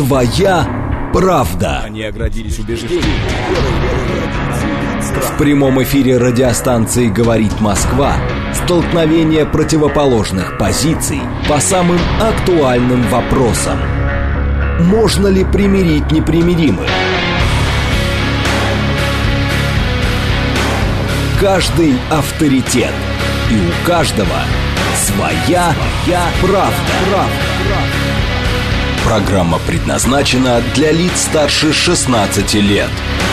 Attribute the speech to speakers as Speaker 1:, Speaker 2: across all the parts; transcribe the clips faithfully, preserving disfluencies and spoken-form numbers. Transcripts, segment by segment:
Speaker 1: Своя правда.
Speaker 2: Они оградились убеждением.
Speaker 1: В прямом эфире радиостанции «Говорит Москва» столкновение противоположных позиций по самым актуальным вопросам. Можно ли примирить непримиримых? Каждый авторитет, и у каждого своя, своя правда. правда. Программа предназначена для лиц старше шестнадцати лет.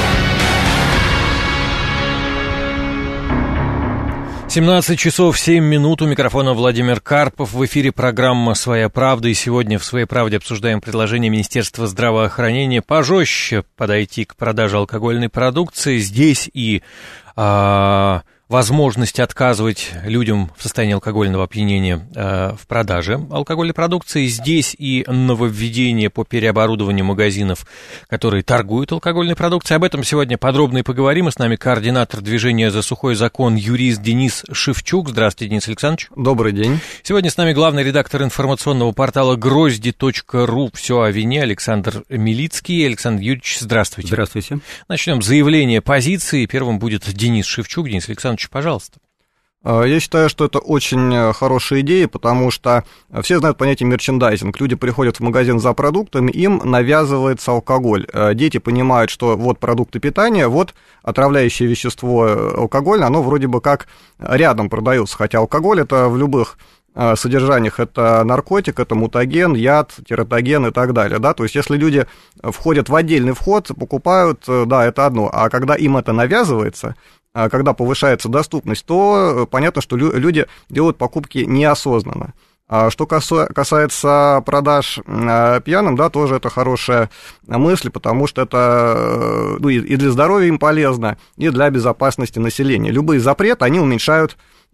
Speaker 3: семнадцать часов семь минут, у микрофона Владимир Карпов. В эфире программа «Своя правда». И сегодня в «Своей правде» обсуждаем предложение Министерства здравоохранения пожестче подойти к продаже алкогольной продукции. Здесь и а, возможность отказывать людям в состоянии алкогольного опьянения а, в продаже алкогольной продукции. Здесь и нововведение по переоборудованию магазинов, которые торгуют алкогольной продукцией. Об этом сегодня подробно и поговорим. И с нами координатор движения «За сухой закон», юрист Денис Шевчук. Здравствуйте, Денис Александрович.
Speaker 4: Добрый день.
Speaker 3: Сегодня с нами главный редактор информационного портала грозди точка ру «Все о вине» Александр Милицкий. Александр Юрьевич, здравствуйте.
Speaker 4: Здравствуйте.
Speaker 3: Начнем с заявления позиции. Первым будет Денис Шевчук. Денис Александрович, пожалуйста.
Speaker 4: Я считаю, что это очень хорошая идея, потому что все знают понятие мерчендайзинг. Люди приходят в магазин за продуктами, им навязывается алкоголь. Дети понимают, что вот продукты питания, вот отравляющее вещество алкоголь, оно вроде бы как рядом продается, хотя алкоголь это в любых содержаниях это наркотик, это мутаген, яд, тератоген и так далее, да, то есть если люди входят в отдельный вход, покупают, да, это одно, а когда им это навязывается, когда повышается доступность, то понятно, что люди делают покупки неосознанно. А что касается продаж пьяным, да, тоже это хорошая мысль, потому что это ну, и для здоровья им полезно, и для безопасности населения. Любые запреты, они уменьшают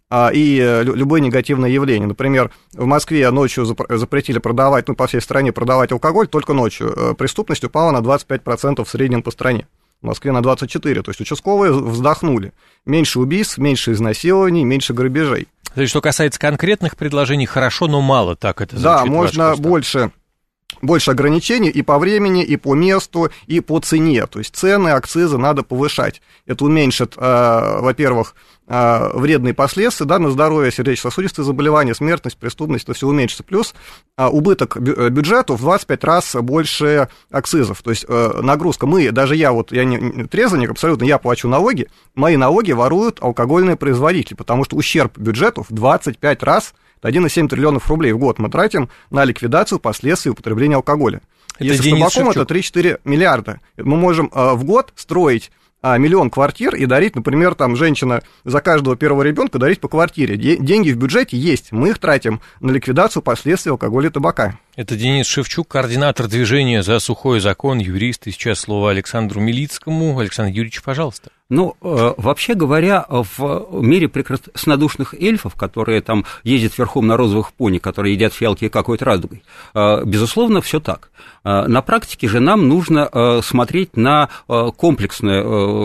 Speaker 4: и любое негативное явление. Например, в Москве ночью запретили продавать, ну, по всей стране продавать алкоголь, только ночью. Преступность упала на двадцать пять процентов в среднем по стране. В Москве на двадцать четыре процента. То есть участковые вздохнули. Меньше убийств, меньше изнасилований, меньше грабежей.
Speaker 3: То есть, что касается конкретных предложений, хорошо, но мало, так это звучит.
Speaker 4: Да, можно больше... Больше ограничений и по времени, и по месту, и по цене. То есть цены, акцизы надо повышать. Это уменьшит, э, во-первых, э, вредные последствия, да, на здоровье, сердечно-сосудистые заболевания, смертность, преступность, это все уменьшится. Плюс э, убыток бю- бюджету в двадцать пять раз больше акцизов. То есть э, нагрузка. Мы, даже я, вот я не трезвенник абсолютно, я плачу налоги, мои налоги воруют алкогольные производители, потому что ущерб бюджету в двадцать пять раз один целых семь триллионов рублей в год мы тратим на ликвидацию последствий употребления алкоголя. Это Если с табаком, это три-четыре миллиарда. Мы можем э, в год строить э, миллион квартир и дарить, например, там женщина за каждого первого ребенка дарить по квартире. Де- деньги в бюджете есть, мы их тратим на ликвидацию последствий алкоголя и табака.
Speaker 3: Это Денис Шевчук, координатор движения «За сухой закон», юрист. И сейчас слово Александру Милицкому. Александр Юрьевич, пожалуйста.
Speaker 5: Ну, э, вообще говоря, в мире прекраснодушных эльфов, которые там ездят верхом на розовых пони, которые едят фиалки и какой-то радугой, э, безусловно, все так. Э, на практике же нам нужно э, смотреть на э, комплексные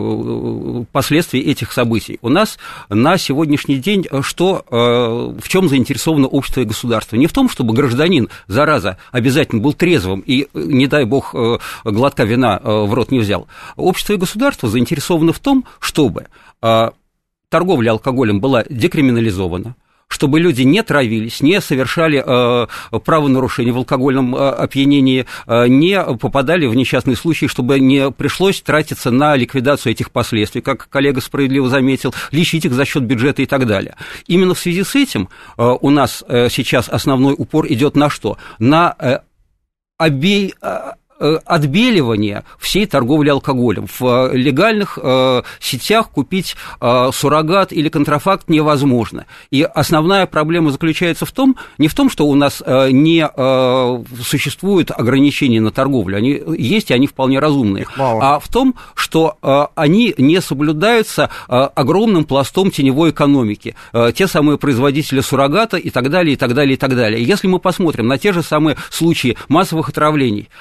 Speaker 5: э, последствия этих событий. У нас на сегодняшний день что, э, в чем заинтересовано общество и государство? Не в том, чтобы гражданин, зараза, обязательно был трезвым и, не дай бог, э, глотка вина э, в рот не взял. Общество и государство заинтересовано в том, чтобы э, торговля алкоголем была декриминализована, чтобы люди не травились, не совершали э, правонарушения в алкогольном э, опьянении, э, не попадали в несчастные случаи, чтобы не пришлось тратиться на ликвидацию этих последствий, как коллега справедливо заметил, лечить их за счет бюджета и так далее. Именно в связи с этим э, у нас э, сейчас основной упор идет на что? На э, обе... Э, отбеливание всей торговли алкоголем. В легальных э, сетях купить э, суррогат или контрафакт невозможно. И основная проблема заключается в том, не в том, что у нас э, не э, существует ограничений на торговлю, они есть, и они вполне разумные, а в том, что э, они не соблюдаются э, огромным пластом теневой экономики. Э, те самые производители суррогата и так далее, и так далее, и так далее. Если мы посмотрим на те же самые случаи массовых отравлений, они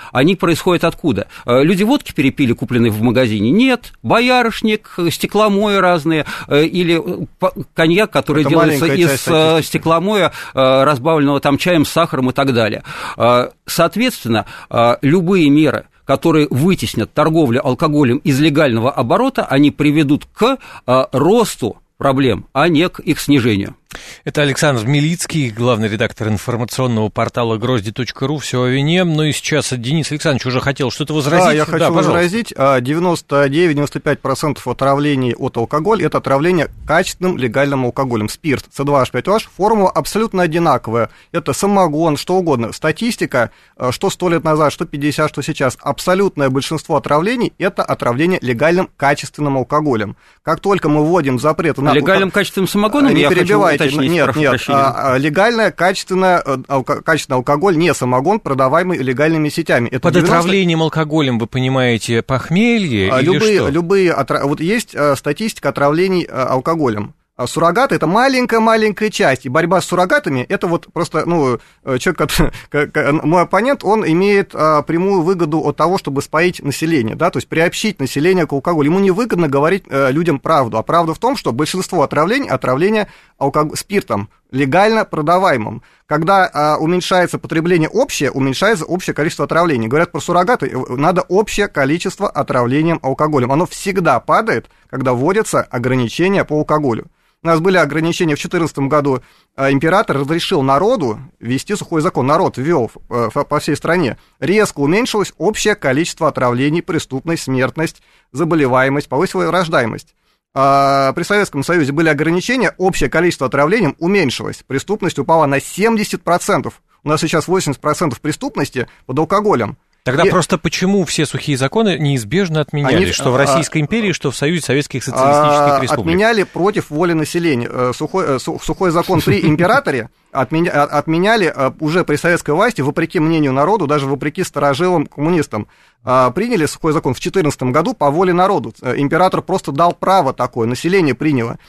Speaker 5: происходит откуда? Люди водки перепили, купленные в магазине? Нет. Боярышник, стекломои разные, или коньяк, который это делается из стекломоя, разбавленного там чаем, сахаром и так далее. Соответственно, любые меры, которые вытеснят торговлю алкоголем из легального оборота, они приведут к росту проблем, а не к их снижению.
Speaker 3: Это Александр Милицкий, главный редактор информационного портала грозди точка ру. Все о вине. Ну и сейчас Денис Александрович уже хотел что-то возразить.
Speaker 4: Да, я хочу да, возразить. девяносто девять - девяносто пять процентов отравлений от алкоголя – это отравление качественным легальным алкоголем. Спирт, С два H пять O H, формула абсолютно одинаковая. Это самогон, что угодно. Статистика, что сто лет назад, что пятьдесят, что сейчас. Абсолютное большинство отравлений – это отравление легальным качественным алкоголем. Как только мы вводим запрет на...
Speaker 5: Легальным качественным самогоном,
Speaker 4: не
Speaker 5: я
Speaker 4: перебивайте.
Speaker 5: хочу уточнить,
Speaker 4: нет, нет, а, легальное, качественное, алко, качественный алкоголь, не самогон, продаваемый легальными сетями. Это
Speaker 3: Под девяносто... отравлением алкоголем вы понимаете похмелье а, или
Speaker 4: любые,
Speaker 3: что?
Speaker 4: Любые, отра... вот есть а, статистика отравлений а, алкоголем. А суррогаты – это маленькая-маленькая часть, и борьба с суррогатами – это вот просто, ну, человек, мой оппонент, он имеет а, прямую выгоду от того, чтобы споить население, да, то есть приобщить население к алкоголю. Ему невыгодно говорить а, людям правду, а правда в том, что большинство отравлений – отравление алког... спиртом, легально продаваемым. Когда а, уменьшается потребление общее, уменьшается общее количество отравлений. Говорят про суррогаты, надо общее количество отравлением алкоголем. Оно всегда падает, когда вводятся ограничения по алкоголю. У нас были ограничения в две тысячи четырнадцатом году, император разрешил народу ввести сухой закон, народ ввел по всей стране. Резко уменьшилось общее количество отравлений, преступность, смертность, заболеваемость, повысилась рождаемость. При Советском Союзе были ограничения, общее количество отравлений уменьшилось, преступность упала на семьдесят процентов. У нас сейчас восемьдесят процентов преступности под алкоголем.
Speaker 3: Тогда
Speaker 4: и...
Speaker 3: просто почему все сухие законы неизбежно отменяли, Они... что в Российской империи, что в Союзе Советских Социалистических Республик?
Speaker 4: Отменяли против воли населения. Сухой, сухой закон при императоре отменя... отменяли уже при советской власти, вопреки мнению народу, даже вопреки старожилам коммунистам. Приняли сухой закон в две тысячи четырнадцатом году по воле народу. Император просто дал право такое, население приняло.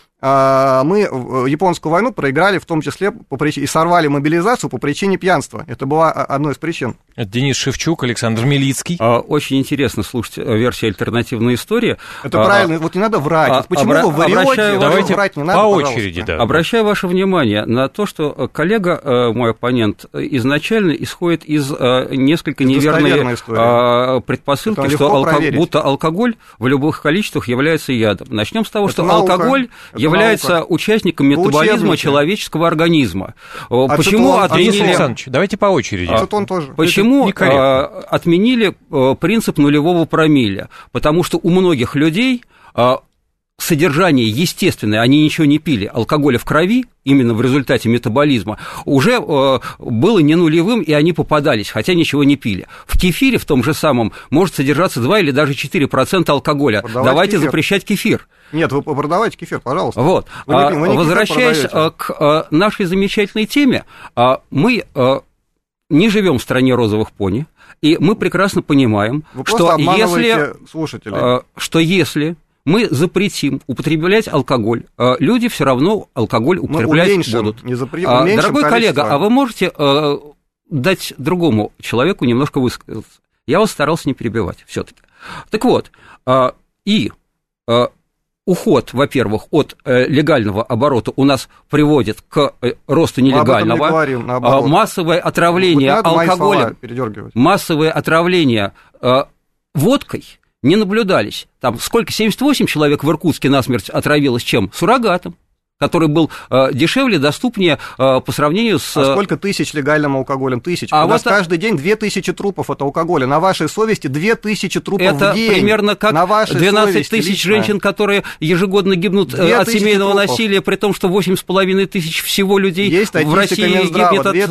Speaker 4: Мы японскую войну проиграли, в том числе по причине, и сорвали мобилизацию по причине пьянства. Это была одной из причин.
Speaker 3: Это Денис Шевчук, Александр Милицкий.
Speaker 5: Очень интересно слушать версию «Альтернативная история». Это
Speaker 4: а, правильно, вот не надо врать. А, почему обра- вы врете?
Speaker 3: Давайте
Speaker 4: врать не надо,
Speaker 3: по очереди. Да.
Speaker 5: Обращаю ваше внимание на то, что коллега, мой оппонент, изначально исходит из несколько неверной предпосылки, что алко... будто алкоголь в любых количествах является ядом. Начнем с того, это что наука. алкоголь это является наука. участником метаболизма человеческого организма.
Speaker 4: А
Speaker 5: Почему
Speaker 4: цитон,
Speaker 5: отменили...
Speaker 3: Александрович, давайте по очереди.
Speaker 4: А, тоже.
Speaker 5: Почему отменили принцип нулевого промилле? Потому что у многих людей содержание естественное, они ничего не пили, алкоголя в крови, именно в результате метаболизма, уже э, было не нулевым, и они попадались, хотя ничего не пили. В кефире, в том же самом, может содержаться два или даже четыре процента алкоголя. Продавать Давайте кефир. запрещать кефир.
Speaker 4: Нет, вы продавайте кефир, пожалуйста.
Speaker 5: Вот. Вы не, вы не Возвращаясь к нашей замечательной теме, мы не живем в стране розовых пони, и мы прекрасно понимаем,
Speaker 4: вы
Speaker 5: что если,
Speaker 4: слушателей.
Speaker 5: что если мы запретим употреблять алкоголь, люди все равно алкоголь употреблять уменьшим, будут.
Speaker 4: Не запре...
Speaker 5: Дорогой коллега, а вы можете э, дать другому человеку немножко высказаться? Я вас старался не перебивать все-таки. Так вот, э, и э, уход, во-первых, от э, легального оборота у нас приводит к э, росту нелегального,
Speaker 4: не говорим, наоборот.
Speaker 5: массовое отравление алкоголем, массовое отравление э, водкой не наблюдались. Там сколько, семьдесят восемь человек в Иркутске насмерть отравилось чем? Суррогатом, который был э, дешевле, доступнее э, по сравнению с...
Speaker 4: А сколько тысяч легальным алкоголем? Тысяч.
Speaker 5: А
Speaker 4: У нас
Speaker 5: вот
Speaker 4: каждый день две тысячи трупов от алкоголя. На вашей совести две тысячи трупов
Speaker 5: это
Speaker 4: в день.
Speaker 5: Это примерно как двенадцать тысяч женщин, которые ежегодно гибнут от семейного трупов. насилия, при том, что восемь с половиной тысяч всего людей
Speaker 4: Есть
Speaker 5: в России гибнет от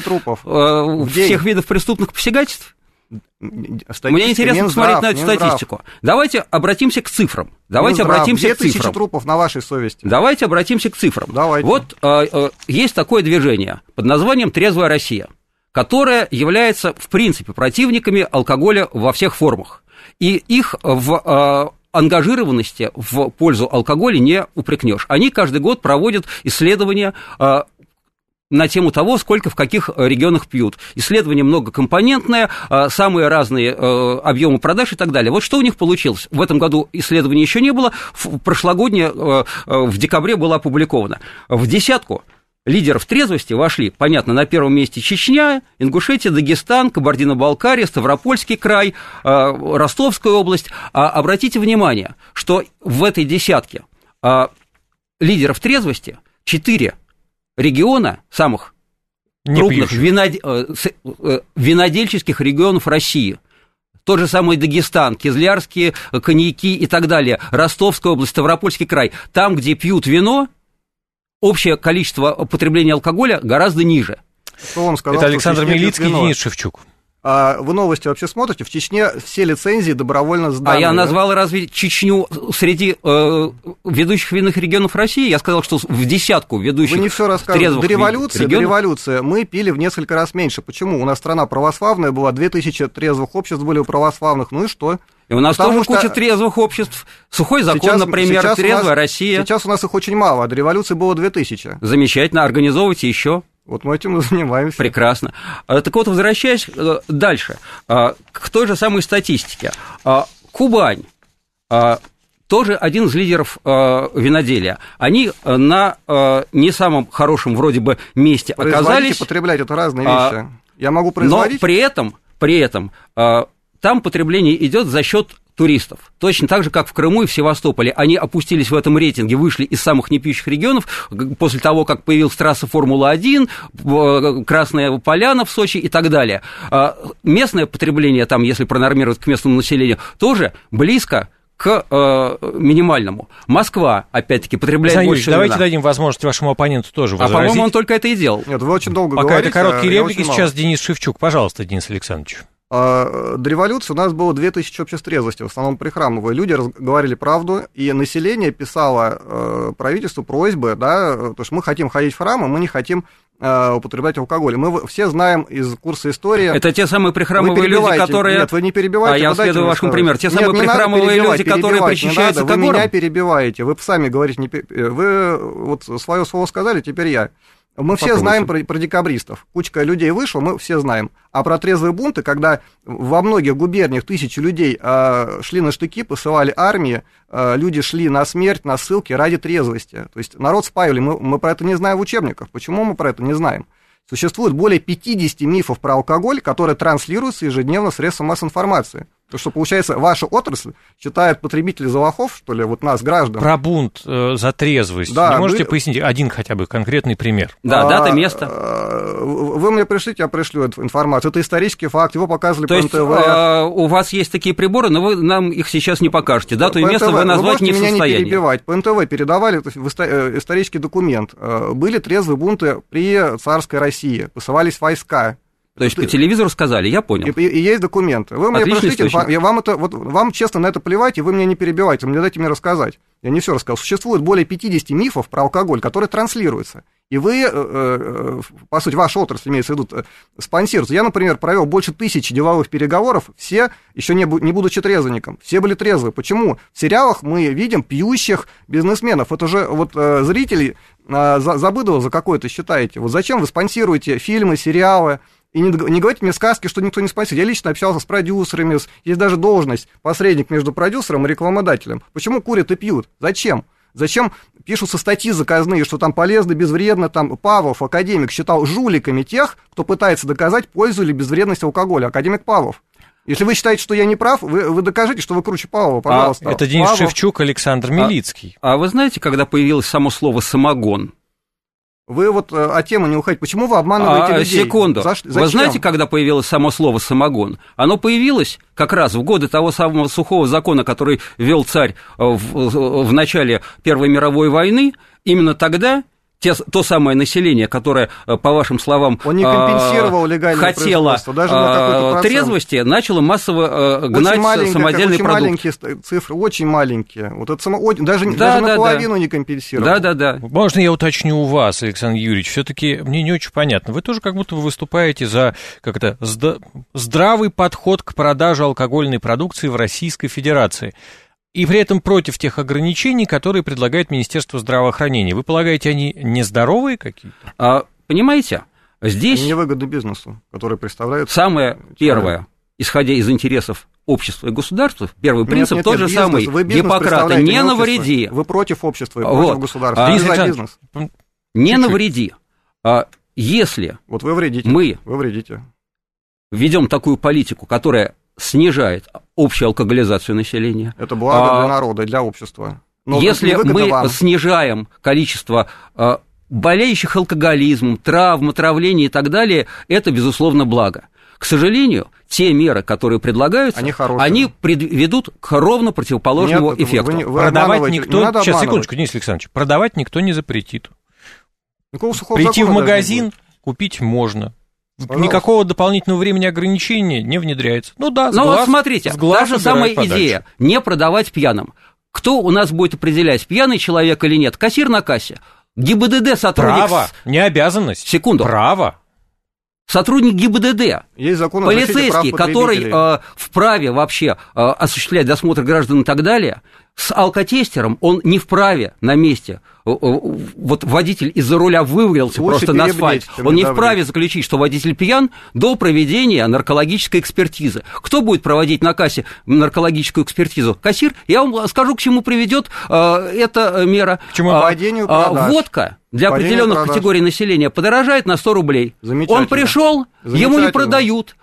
Speaker 4: э,
Speaker 5: всех видов преступных посягательств. Мне интересно
Speaker 4: Минздрав,
Speaker 5: посмотреть на эту
Speaker 4: Минздрав.
Speaker 5: статистику. Давайте обратимся к цифрам. Давайте Минздрав. обратимся к цифрам.
Speaker 4: две тысячи трупов на вашей совести.
Speaker 5: Давайте обратимся к цифрам.
Speaker 4: Давайте.
Speaker 5: Вот э, э, есть такое движение под названием «Трезвая Россия», которое является, в принципе, противниками алкоголя во всех формах. И их в... Э, ангажированности в пользу алкоголя не упрекнешь. Они каждый год проводят исследования, на тему того, сколько в каких регионах пьют. Исследование многокомпонентное, самые разные объемы продаж и так далее. Вот что у них получилось. В этом году исследований еще не было, в прошлогоднее в декабре было опубликовано. В десятку лидеров трезвости вошли, понятно, на первом месте Чечня, Ингушетия, Дагестан, Кабардино-Балкария, Ставропольский край, Ростовская область. А обратите внимание, что в этой десятке лидеров трезвости четыре региона самых
Speaker 3: Не
Speaker 5: крупных винод... винодельческих регионов России. Тот же самый Дагестан, Кизлярские коньяки и так далее, Ростовская область, Ставропольский край. Там, где пьют вино, общее количество потребления алкоголя гораздо ниже.
Speaker 4: Кто вам сказал,
Speaker 3: Это Александр Милицкий и Денис Шевчук.
Speaker 4: А вы новости вообще смотрите? В Чечне все лицензии добровольно сданы.
Speaker 5: А я назвал разве Чечню среди э, ведущих винных регионов России? Я сказал, что в десятку ведущих.
Speaker 4: Вы не все рассказываете. До революции, до революции мы пили в несколько раз меньше. Почему? У нас страна православная была, две тысячи трезвых обществ были у православных. Ну и что?
Speaker 5: И у нас
Speaker 4: Потому
Speaker 5: тоже
Speaker 4: что...
Speaker 5: куча трезвых обществ. Сухой закон,
Speaker 4: сейчас,
Speaker 5: например,
Speaker 4: сейчас
Speaker 5: трезвая
Speaker 4: нас,
Speaker 5: Россия.
Speaker 4: Сейчас у нас их очень мало, а до революции было две тысячи.
Speaker 5: Замечательно, организовывайте еще.
Speaker 4: Вот мы этим и занимаемся.
Speaker 5: Прекрасно. Так вот, возвращаясь дальше, к той же самой статистике. Кубань, тоже один из лидеров виноделия. Они на не самом хорошем вроде бы месте оказались. Производить
Speaker 4: и потреблять – это разные вещи. Я могу производить.
Speaker 5: Но при этом, при этом там потребление идет за счет туристов. Точно так же, как в Крыму и в Севастополе. Они опустились в этом рейтинге, вышли из самых непьющих регионов после того, как появилась трасса Формула-один, Красная Поляна в Сочи и так далее. Местное потребление, там, если пронормировать к местному населению, тоже близко к э, минимальному. Москва, опять-таки, потребляет
Speaker 3: Александр
Speaker 5: больше
Speaker 3: давайте
Speaker 5: вина.
Speaker 3: дадим возможность вашему оппоненту тоже возразить.
Speaker 5: А, по-моему, он только это и делал.
Speaker 4: Нет, вы очень долго
Speaker 3: Пока
Speaker 4: говорите.
Speaker 3: это короткие
Speaker 4: а
Speaker 3: реплики, сейчас мало. Денис Шевчук. Пожалуйста, Денис Александрович.
Speaker 4: До революции у нас было две тысячи обществ трезвости, в основном прихрамывые. Люди говорили правду, и население писало э, правительству просьбы, да, то есть мы хотим ходить в храмы, мы не хотим э, употреблять алкоголь. Мы все знаем из курса истории...
Speaker 5: Это те самые прихрамывые люди, которые...
Speaker 4: Нет, вы не перебивайте.
Speaker 5: А я следую вашему примеру. Те самые Нет, прихрамывые люди, которые причащаются к
Speaker 4: Вы меня перебиваете, вы сами говорите, не... вы вот свое слово сказали, теперь я. Мы все знаем про, про декабристов. Кучка людей вышла, мы все знаем. А про трезвые бунты, когда во многих губерниях тысячи людей э, шли на штыки, посылали армии, э, люди шли на смерть, на ссылки ради трезвости. То есть народ спаивали. Мы, мы про это не знаем в учебниках. Почему мы про это не знаем? Существует более пятьдесят мифов про алкоголь, которые транслируются ежедневно в средства массовой информации. То, что, получается, ваша отрасль считает потребителей за лохов, что ли, вот нас, граждан.
Speaker 3: Про бунт э, за трезвость. Да, не можете вы... пояснить один хотя бы конкретный пример?
Speaker 5: Да, а, дата, место.
Speaker 4: Вы мне пришлите, я пришлю эту информацию. Это исторический факт, его показывали
Speaker 5: То
Speaker 4: по
Speaker 5: есть,
Speaker 4: эн тэ вэ.
Speaker 5: А, у вас есть такие приборы, но вы нам их сейчас не покажете. Дату и место вы назвать
Speaker 4: вы
Speaker 5: не в состоянии.
Speaker 4: Меня не перебивать. По эн тэ вэ передавали исторический документ. Были трезвые бунты при царской России, посылались войска.
Speaker 5: То есть по телевизору сказали, я понял.
Speaker 4: И, и, и есть документы. Вы мне пришлите, я вам, это, вот, вам честно на это плевать, и вы меня не перебиваете, мне дайте мне рассказать. Я не все рассказал. Существует более пятьдесят мифов про алкоголь, которые транслируются. И вы, э, э, по сути, ваша отрасль, имеется в виду, э, спонсируется. Я, например, провел больше тысячи деловых переговоров, все, еще не, не будучи трезвенником, все были трезвы. Почему? В сериалах мы видим пьющих бизнесменов. Это же вот э, зрители э, за, за быдло за какое-то считаете. Вот зачем вы спонсируете фильмы, сериалы? И не, не говорите мне сказки, что никто не спонсирует. Я лично общался с продюсерами, есть даже должность посредник между продюсером и рекламодателем. Почему курят и пьют? Зачем? Зачем пишутся статьи заказные, что там полезно, безвредно, там Павлов, академик, считал жуликами тех, кто пытается доказать пользу или безвредность алкоголя. Академик Павлов. Если вы считаете, что я не прав, вы, вы докажите, что вы круче Павлова, пожалуйста.
Speaker 3: А, это Денис
Speaker 4: Павлов...
Speaker 3: Шевчук, Александр Милицкий.
Speaker 5: А, а вы знаете, когда появилось само слово «самогон»?
Speaker 4: Вы вот от темы не уходите. Почему вы обманываете
Speaker 5: а,
Speaker 4: людей?
Speaker 5: Секунду.
Speaker 4: За,
Speaker 5: вы знаете, когда появилось само слово «самогон»? Оно появилось как раз в годы того самого сухого закона, который ввел царь в, в, в начале Первой мировой войны. Именно тогда те, то самое население, которое, по вашим словам,
Speaker 4: Он не компенсировал легальное
Speaker 5: хотело
Speaker 4: даже на
Speaker 5: трезвости, начало массово гнать самодельные
Speaker 4: очень
Speaker 5: продукты.
Speaker 4: Маленькие цифры, очень маленькие. Вот это само, даже,
Speaker 5: да,
Speaker 4: даже
Speaker 5: да,
Speaker 4: наполовину
Speaker 5: да.
Speaker 4: не компенсировал.
Speaker 5: Да, да, да.
Speaker 3: Можно я уточню у вас, Александр Юрьевич? Все-таки мне не очень понятно. Вы тоже как будто вы выступаете за как-то здравый подход к продаже алкогольной продукции в Российской Федерации. И при этом против тех ограничений, которые предлагает Министерство здравоохранения. Вы полагаете, они нездоровые какие-то?
Speaker 5: А, Понимаете? Здесь...
Speaker 4: Они невыгодны бизнесу, который представляет...
Speaker 5: Самое первое, исходя из интересов общества и государства, первый принцип
Speaker 4: нет, нет,
Speaker 5: тот же
Speaker 4: бизнес,
Speaker 5: самый Гиппократа: не навреди.
Speaker 4: Вы против общества, вы
Speaker 5: вот.
Speaker 4: против государства,
Speaker 5: а,
Speaker 4: не за бизнес.
Speaker 5: Не
Speaker 3: Чуть-чуть.
Speaker 5: навреди. А, если
Speaker 4: вот вы вредите,
Speaker 5: мы
Speaker 4: вы вредите.
Speaker 5: ведем такую политику, которая снижает общую алкоголизацию населения...
Speaker 4: Это благо
Speaker 5: а,
Speaker 4: для народа, для общества. Но
Speaker 5: если мы
Speaker 4: вам.
Speaker 5: снижаем количество... А, болеющих алкоголизмом, травм, отравлений и так далее, это, безусловно, благо. К сожалению, те меры, которые предлагаются,
Speaker 4: они,
Speaker 5: они приведут к ровно противоположному
Speaker 4: Нет,
Speaker 5: эффекту.
Speaker 4: Вы, вы
Speaker 3: продавать никто...
Speaker 4: Не
Speaker 3: Сейчас, секундочку, Денис Александрович. Продавать никто не запретит.
Speaker 4: Прийти
Speaker 3: в магазин купить можно. Пожалуйста. Никакого дополнительного времени ограничения не внедряется. Ну да, с
Speaker 5: Но
Speaker 3: глаз,
Speaker 5: вот смотрите,
Speaker 3: с глаз
Speaker 5: та же самая
Speaker 3: подальше.
Speaker 5: идея – не продавать пьяным. Кто у нас будет определять, пьяный человек или нет? Кассир на кассе. ГИБДД сотрудник...
Speaker 3: Право, не обязанность.
Speaker 5: Секунду.
Speaker 3: Право.
Speaker 5: Сотрудник ГИБДД,
Speaker 4: есть закон о
Speaker 5: полицейский, который э, вправе вообще э, осуществлять досмотр граждан и так далее, с алкотестером он не вправе на месте. Вот водитель из-за руля вывалился
Speaker 4: Лучше
Speaker 5: просто на асфальт. Он не вправе заключить, что водитель пьян до проведения наркологической экспертизы. Кто будет проводить на кассе наркологическую экспертизу? Кассир. Я вам скажу, к чему приведет э, эта мера.
Speaker 3: К чему?
Speaker 5: А,
Speaker 4: падению
Speaker 5: а, водка для
Speaker 4: падению
Speaker 5: определенных
Speaker 4: продаж.
Speaker 5: категорий населения подорожает на сто рублей. Он пришел, ему не продают.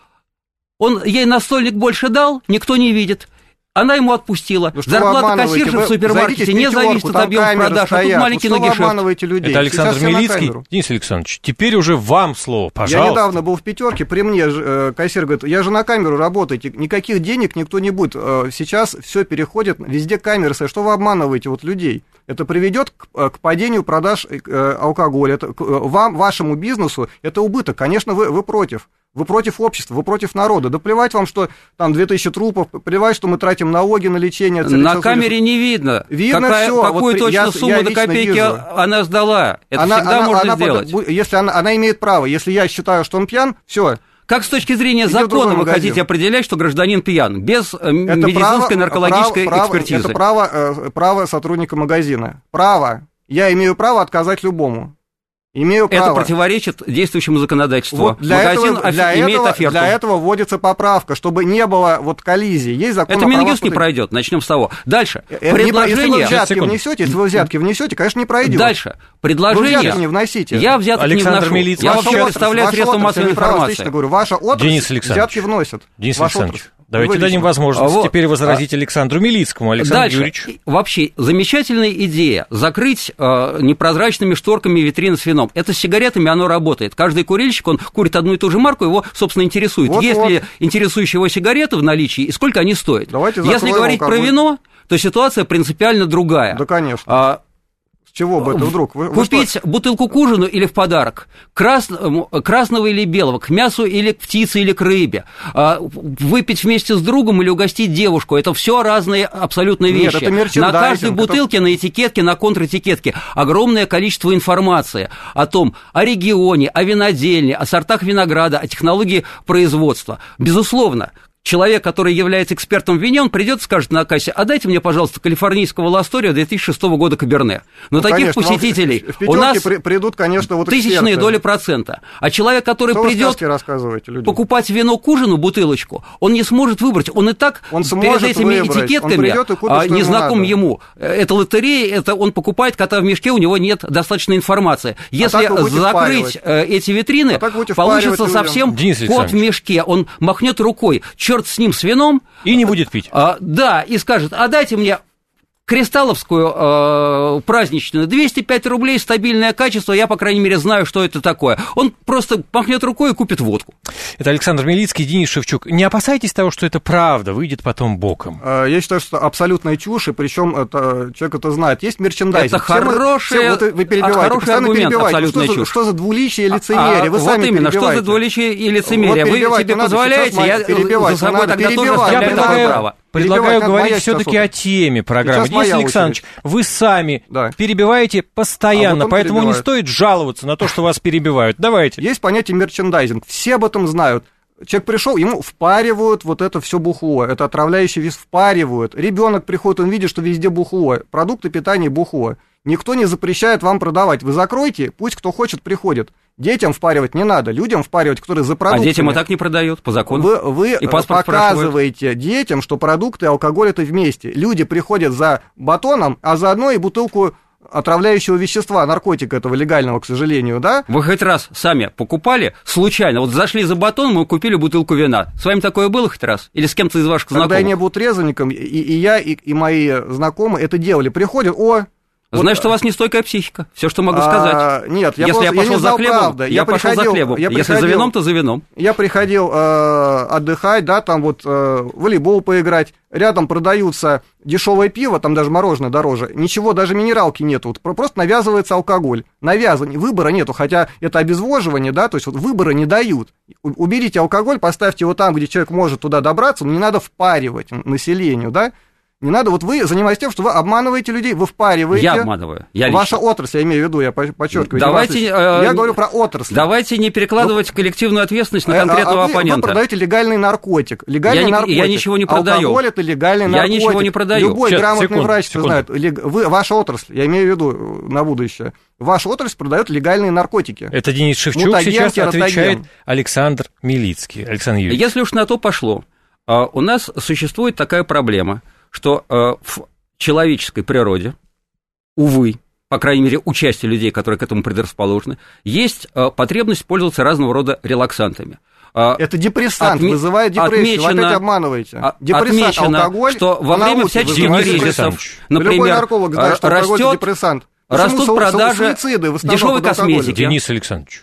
Speaker 5: Он ей настольник больше дал, никто не видит. Она ему отпустила.
Speaker 4: Ну,
Speaker 5: зарплата кассирши в супермаркете не зависит от объема продаж,
Speaker 4: стоят.
Speaker 5: а тут маленький
Speaker 4: ну,
Speaker 5: нагишефт.
Speaker 3: Это Александр Милицкий. Денис Александрович, теперь уже вам слово, пожалуйста.
Speaker 4: Я недавно был в пятерке, при мне э, кассир говорит, я же на камеру работаете, никаких денег никто не будет. Э, сейчас все переходит, везде камеры, что вы обманываете вот людей? Это приведет к, к падению продаж э, алкоголя, это, к, вам, вашему бизнесу это убыток. Конечно, вы, вы против. Вы против общества, вы против народа. Да плевать вам, что там две тысячи трупов, плевать, что мы тратим налоги на лечение.
Speaker 5: На камере не видно.
Speaker 4: Видно
Speaker 5: Какая,
Speaker 4: все.
Speaker 5: Какую
Speaker 4: вот
Speaker 5: точно
Speaker 4: я,
Speaker 5: сумму
Speaker 4: я
Speaker 5: до копейки
Speaker 4: вижу.
Speaker 5: Она сдала. Это
Speaker 4: она,
Speaker 5: всегда
Speaker 4: она,
Speaker 5: можно
Speaker 4: она,
Speaker 5: сделать.
Speaker 4: Если она, она имеет право, если я считаю, что он пьян, все.
Speaker 5: Как с точки зрения Иди закона вы хотите определять, что гражданин пьян, без это медицинской право, наркологической
Speaker 4: право,
Speaker 5: экспертизы?
Speaker 4: Это право, право сотрудника магазина. Право. Я имею право отказать любому. Имею
Speaker 5: это
Speaker 4: право.
Speaker 5: противоречит действующему законодательству.
Speaker 4: Вот для
Speaker 5: Магазин
Speaker 4: этого, для
Speaker 5: имеет
Speaker 4: этого,
Speaker 5: оферту.
Speaker 4: Для этого вводится поправка, чтобы не было вот коллизии. Есть закон
Speaker 5: это
Speaker 4: о
Speaker 5: Минюст не
Speaker 4: правах...
Speaker 5: пройдет. Начнем с того. Дальше.
Speaker 4: Это
Speaker 5: предложение.
Speaker 4: Если вы взятки внесете, если вы взятки внесете, конечно, не пройдет.
Speaker 5: Дальше. Предложение.
Speaker 4: Вы взятки не вносите.
Speaker 5: Я взяток
Speaker 3: Александр
Speaker 5: не вношу.
Speaker 3: Милицкий.
Speaker 5: Я вообще представляю средства массовой информации.
Speaker 4: Говорю, ваша отрасль
Speaker 3: Денис
Speaker 4: взятки вносит.
Speaker 3: Денис
Speaker 4: Ваша
Speaker 3: Александрович.
Speaker 4: отрасль.
Speaker 3: Давайте
Speaker 4: Вы
Speaker 3: дадим
Speaker 4: лично.
Speaker 3: возможность
Speaker 5: вот.
Speaker 3: теперь возразить а... Александру Милицкому. Александр
Speaker 5: Дальше.
Speaker 3: Юрьевич.
Speaker 5: Вообще, замечательная идея закрыть э, непрозрачными шторками витрины с вином. Это с сигаретами оно работает. Каждый курильщик, он курит одну и ту же марку, его, собственно, интересует.
Speaker 4: Вот,
Speaker 5: Есть
Speaker 4: вот.
Speaker 5: ли интересующие его сигареты в наличии и сколько они стоят.
Speaker 4: Давайте
Speaker 5: Если говорить
Speaker 4: алкоголь.
Speaker 5: про вино, то ситуация принципиально другая.
Speaker 4: Да, конечно.
Speaker 5: А,
Speaker 4: С чего бы это вдруг? Вы,
Speaker 5: Купить
Speaker 4: вы
Speaker 5: бутылку к ужину или в подарок, крас... красного или белого, к мясу или к птице или к рыбе, выпить вместе с другом или угостить девушку, это все разные абсолютно вещи.
Speaker 4: Нет, это мерчендайзинг.
Speaker 5: На каждой бутылке,
Speaker 4: это...
Speaker 5: на этикетке, на контр-этикетке огромное количество информации о том, о регионе, о винодельне, о сортах винограда, о технологии производства. Безусловно, человек, который является экспертом в вине, он придет и скажет на кассе, а дайте мне, пожалуйста, калифорнийского Ластория две тысячи шестого года Каберне. Но ну, таких конечно, посетителей
Speaker 4: в, в
Speaker 5: у нас
Speaker 4: при, придут, конечно, вот
Speaker 5: тысячные
Speaker 4: эксперты.
Speaker 5: доли процента. А человек, который
Speaker 4: Что
Speaker 5: придет покупать вино к ужину, бутылочку, он не сможет выбрать. Он и так
Speaker 4: он
Speaker 5: перед этими
Speaker 4: выбрать.
Speaker 5: этикетками
Speaker 4: купит,
Speaker 5: не знаком ему. Это лотерея, это он покупает, когда в мешке у него нет достаточной информации. Если
Speaker 4: а
Speaker 5: закрыть эти витрины,
Speaker 4: а
Speaker 5: получится совсем кот в мешке. Он махнет рукой, черт с ним, с вином.
Speaker 3: И не будет пить.
Speaker 5: А, да, и скажет, а дайте мне кристалловскую э, праздничную, двести пять рублей, стабильное качество, я, по крайней мере, знаю, что это такое. Он просто махнет рукой и купит водку.
Speaker 3: Это Александр Милицкий, Денис Шевчук. Не опасайтесь того, что это правда, выйдет потом боком?
Speaker 4: Я считаю, что абсолютная чушь, и причем это, человек это знает. Есть мерчендайзинг.
Speaker 5: Это хороший,
Speaker 4: вот вы перебиваете,
Speaker 5: хороший аргумент, абсолютная
Speaker 4: что
Speaker 5: чушь.
Speaker 4: За, что за двуличие и лицемерие?
Speaker 5: А,
Speaker 4: вы
Speaker 5: вот
Speaker 4: сами
Speaker 5: именно,
Speaker 4: перебиваете.
Speaker 5: что за двуличие и лицемерие?
Speaker 4: Вот
Speaker 5: вы себе позволяете, я за собой тогда тоже оставляю такое право.
Speaker 3: Предлагаю говорить все-таки о теме программы. Денис Александрович, вы сами да. перебиваете постоянно, а вот поэтому перебивает. Не стоит жаловаться на то, что вас перебивают. Давайте.
Speaker 4: Есть понятие мерчендайзинг. Все об этом знают. Человек пришел, ему впаривают вот это все бухло, это отравляющий вес впаривают. Ребенок приходит, он видит, что везде бухло, продукты питания бухло. Никто не запрещает вам продавать. Вы закройте, пусть кто хочет приходит. Детям впаривать не надо, людям впаривать, которые за продуктами.
Speaker 5: А детям и так не продают, по закону.
Speaker 4: Вы, вы
Speaker 5: и
Speaker 4: показываете
Speaker 5: спрашивают.
Speaker 4: детям, что продукты и алкоголь это вместе. Люди приходят за батоном, а заодно и бутылку отравляющего вещества, наркотика этого легального, к сожалению, да?
Speaker 5: Вы хоть раз сами покупали, случайно, вот зашли за батон, мы купили бутылку вина. С вами такое было хоть раз? Или с кем-то из ваших
Speaker 4: Когда
Speaker 5: знакомых?
Speaker 4: я не был трезвенником, и, и я, и, и мои знакомые это делали. Приходят, о...
Speaker 5: Значит,
Speaker 4: вот,
Speaker 5: у вас нестойкая психика. Все, что могу
Speaker 4: а,
Speaker 5: сказать.
Speaker 4: Нет, я
Speaker 5: Если
Speaker 4: просто,
Speaker 5: я пошел
Speaker 4: я не
Speaker 5: за
Speaker 4: знал
Speaker 5: хлебом,
Speaker 4: правда.
Speaker 5: я,
Speaker 4: я
Speaker 5: пошел
Speaker 4: приходил,
Speaker 5: за хлебом.
Speaker 4: Я
Speaker 5: Если
Speaker 4: приходил,
Speaker 5: за вином, то за вином.
Speaker 4: Я приходил э, отдыхать, да, там вот э, в волейбол поиграть. Рядом продаются дешевое пиво, там даже мороженое дороже. Ничего, даже минералки нету. Вот просто навязывается алкоголь. Навязывание, выбора нету, хотя это обезвоживание, да, то есть вот выбора не дают. Уберите алкоголь, поставьте его там, где человек может туда добраться, но не надо впаривать населению, да. Не надо, вот вы занимаетесь тем, что вы обманываете людей, вы впариваете.
Speaker 5: Я обманываю. Я
Speaker 4: Ваша
Speaker 5: лично.
Speaker 4: отрасль, я имею в виду, я подчеркиваю.
Speaker 5: Давайте,
Speaker 4: э, я говорю про отрасль.
Speaker 5: Давайте не перекладывать ну, коллективную ответственность на конкретного
Speaker 4: а вы,
Speaker 5: оппонента.
Speaker 4: Вы продаете легальный наркотик. Легальный
Speaker 5: я,
Speaker 4: наркотик.
Speaker 5: Я ничего не продаю.
Speaker 4: Алкоголь это легальный
Speaker 5: я
Speaker 4: наркотик.
Speaker 5: Я ничего не продаю.
Speaker 4: Любой
Speaker 3: Сейчас,
Speaker 4: грамотный
Speaker 3: секунду,
Speaker 4: врач
Speaker 3: секунду.
Speaker 4: знает. Вы, ваша отрасль, я имею в виду на будущее. Ваша отрасль продает легальные наркотики.
Speaker 3: Это Денис Шевчук,
Speaker 4: Мутаген,
Speaker 3: сейчас
Speaker 4: кератоген.
Speaker 3: Отвечает Александр Милицкий. Александр Юрьевич.
Speaker 5: Если уж на то пошло, у нас существует такая проблема, что в человеческой природе, увы, по крайней мере, у части людей, которые к этому предрасположены, есть потребность пользоваться разного рода релаксантами.
Speaker 4: Это депрессант, отме... вызывает депрессию, отмечено, вы опять обманываете. Депрессант,
Speaker 5: отмечено,
Speaker 4: алкоголь,
Speaker 5: что во время всяческих кризисов, например,
Speaker 4: любой нарколог знает, что алкоголь это депрессант.
Speaker 5: Растут
Speaker 4: Почему
Speaker 5: продажи дешевой косметики.
Speaker 3: Денис Александрович.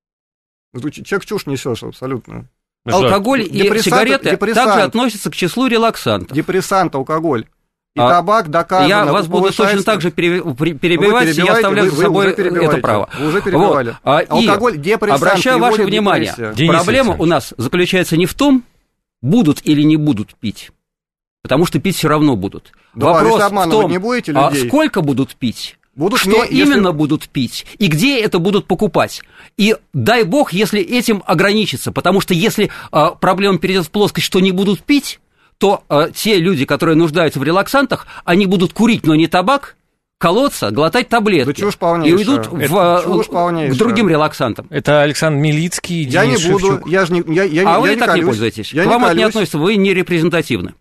Speaker 4: Человек чушь несешь абсолютно.
Speaker 5: Алкоголь и сигареты также относятся к числу релаксантов.
Speaker 4: Депрессант, алкоголь. И а, табак доказано.
Speaker 5: Я вас буду точно так же перебивать, и я оставляю за собой это право.
Speaker 4: Вы уже перебивали.
Speaker 5: Вот. Алкоголь, депрессант, обращаю ваше внимание, проблема у нас заключается не в том, будут или не будут пить, потому что пить все равно будут.
Speaker 4: Да,
Speaker 5: вопрос в том,
Speaker 4: не будете
Speaker 5: а
Speaker 4: людей?
Speaker 5: сколько будут пить,
Speaker 4: будут
Speaker 5: что
Speaker 4: не,
Speaker 5: именно
Speaker 4: если...
Speaker 5: будут пить, и где это будут покупать. И дай бог, если этим ограничиться, потому что если а, проблема перейдет в плоскость, что не будут пить, то э, те люди, которые нуждаются в релаксантах, они будут курить, но не табак, колоться, глотать таблетки.
Speaker 4: Да чушь полнейшая.
Speaker 5: И уйдут в, к другим релаксантам.
Speaker 3: Это Александр Милицкий,
Speaker 4: я
Speaker 3: Денис
Speaker 4: не буду,
Speaker 3: Шевчук.
Speaker 4: Я же не, я, я,
Speaker 5: а
Speaker 4: я
Speaker 5: вы
Speaker 4: не
Speaker 5: и так
Speaker 4: колюсь,
Speaker 5: не пользуетесь.
Speaker 4: Я
Speaker 5: К вам
Speaker 4: не
Speaker 5: это не относится, вы не репрезентативны.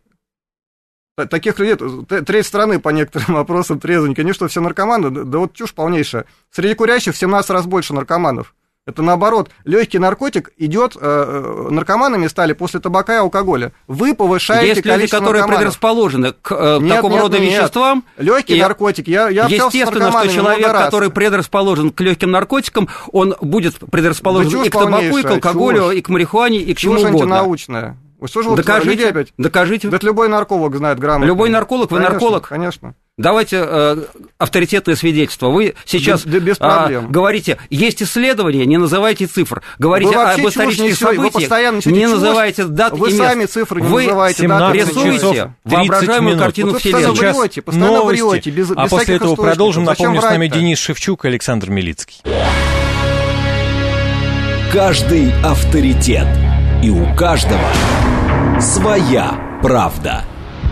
Speaker 4: Таких людей, треть страны по некоторым вопросам трезвенники, они что, все наркоманы? Да, да вот чушь полнейшая. Среди курящих в семнадцать раз больше наркоманов. Это наоборот, легкий наркотик идет, э, наркоманами стали после табака и алкоголя. Вы повышаете
Speaker 5: есть
Speaker 4: количество
Speaker 5: люди, которые
Speaker 4: наркоманов.
Speaker 5: предрасположены к э,
Speaker 4: нет,
Speaker 5: такого
Speaker 4: нет,
Speaker 5: рода
Speaker 4: нет.
Speaker 5: веществам.
Speaker 4: Легкий наркотик. Я, я общался с наркоманами
Speaker 5: естественно, что человек,
Speaker 4: много раз.
Speaker 5: который предрасположен к легким наркотикам, он будет предрасположен
Speaker 4: да
Speaker 5: и к табаку, и к алкоголю,
Speaker 4: чушь.
Speaker 5: и к марихуане, и к чему
Speaker 4: чушь
Speaker 5: угодно.
Speaker 4: Антинаучная. Вы что же вот
Speaker 5: докажите,
Speaker 4: люди опять?
Speaker 5: Докажите.
Speaker 4: Да любой нарколог знает грамотно.
Speaker 5: Любой нарколог, вы
Speaker 4: конечно,
Speaker 5: нарколог?
Speaker 4: Конечно.
Speaker 5: Давайте э, авторитетное свидетельство. Вы сейчас
Speaker 4: да, да без
Speaker 5: э, говорите, есть исследования, не называйте цифр. Говорите об исторических событиях, не называйте дат
Speaker 4: вы
Speaker 5: и мест.
Speaker 4: Сами цифры не
Speaker 5: вы
Speaker 4: называете.
Speaker 5: Вы рисуете воображаемую картину
Speaker 4: вот
Speaker 5: вселенной.
Speaker 4: Сейчас врете, постоянно врете, без,
Speaker 3: а
Speaker 4: без
Speaker 3: после этого продолжим.
Speaker 4: Зачем
Speaker 3: Напомню, с нами
Speaker 4: врать-то?
Speaker 3: Денис Шевчук и Александр Милицкий.
Speaker 1: Каждый авторитет. И у каждого своя правда.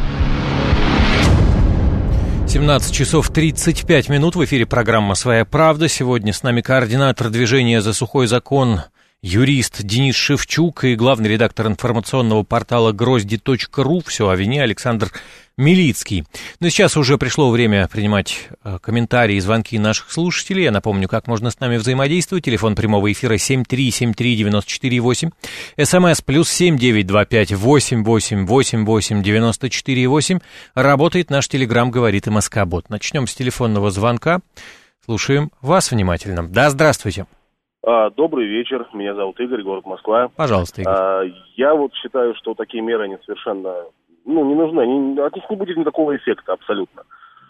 Speaker 3: семнадцать часов тридцать пять минут, в эфире программа «Своя правда». Сегодня с нами координатор движения «За сухой закон», юрист Денис Шевчук и главный редактор информационного портала грозди точка ру «Все о вине» Александр Милицкий. Но сейчас уже пришло время принимать э, комментарии и звонки наших слушателей. Я напомню, как можно с нами взаимодействовать. Телефон прямого эфира семь три семь три девять четыре восемь. СМС плюс семь девять два пять восемь восемь восемь восемь девяносто четыре восемь. Работает наш телеграм «Говорит МСК-бот». Начнем с телефонного звонка. Слушаем вас внимательно. Да, здравствуйте.
Speaker 2: Добрый вечер, меня зовут Игорь, город Москва.
Speaker 3: Пожалуйста, Игорь.
Speaker 2: Я вот считаю, что такие меры, они совершенно, ну, не нужны, они, от них не будет никакого эффекта абсолютно.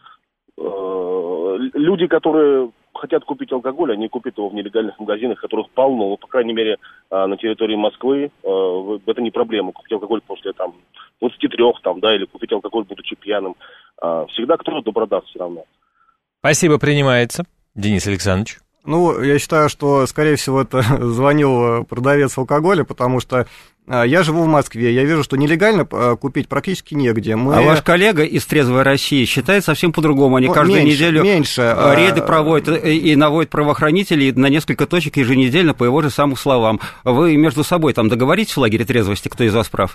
Speaker 2: Люди, которые хотят купить алкоголь, они купят его в нелегальных магазинах, которых полно, по крайней мере, на территории Москвы, это не проблема, купить алкоголь после там двадцати трёх, там, да, или купить алкоголь, будучи пьяным. Всегда кто-то продаст все равно.
Speaker 3: Спасибо, принимается. Денис Александрович.
Speaker 4: Ну, я считаю, что, скорее всего, это звонил продавец алкоголя, потому что я живу в Москве, я вижу, что нелегально купить практически негде. Мы...
Speaker 5: А ваш коллега из «Трезвой России» считает совсем по-другому. Они ну, каждую меньше, неделю меньше. рейды проводят и наводят правоохранителей на несколько точек еженедельно, по его же самым словам. Вы между собой там договоритесь в лагере трезвости, кто из вас прав?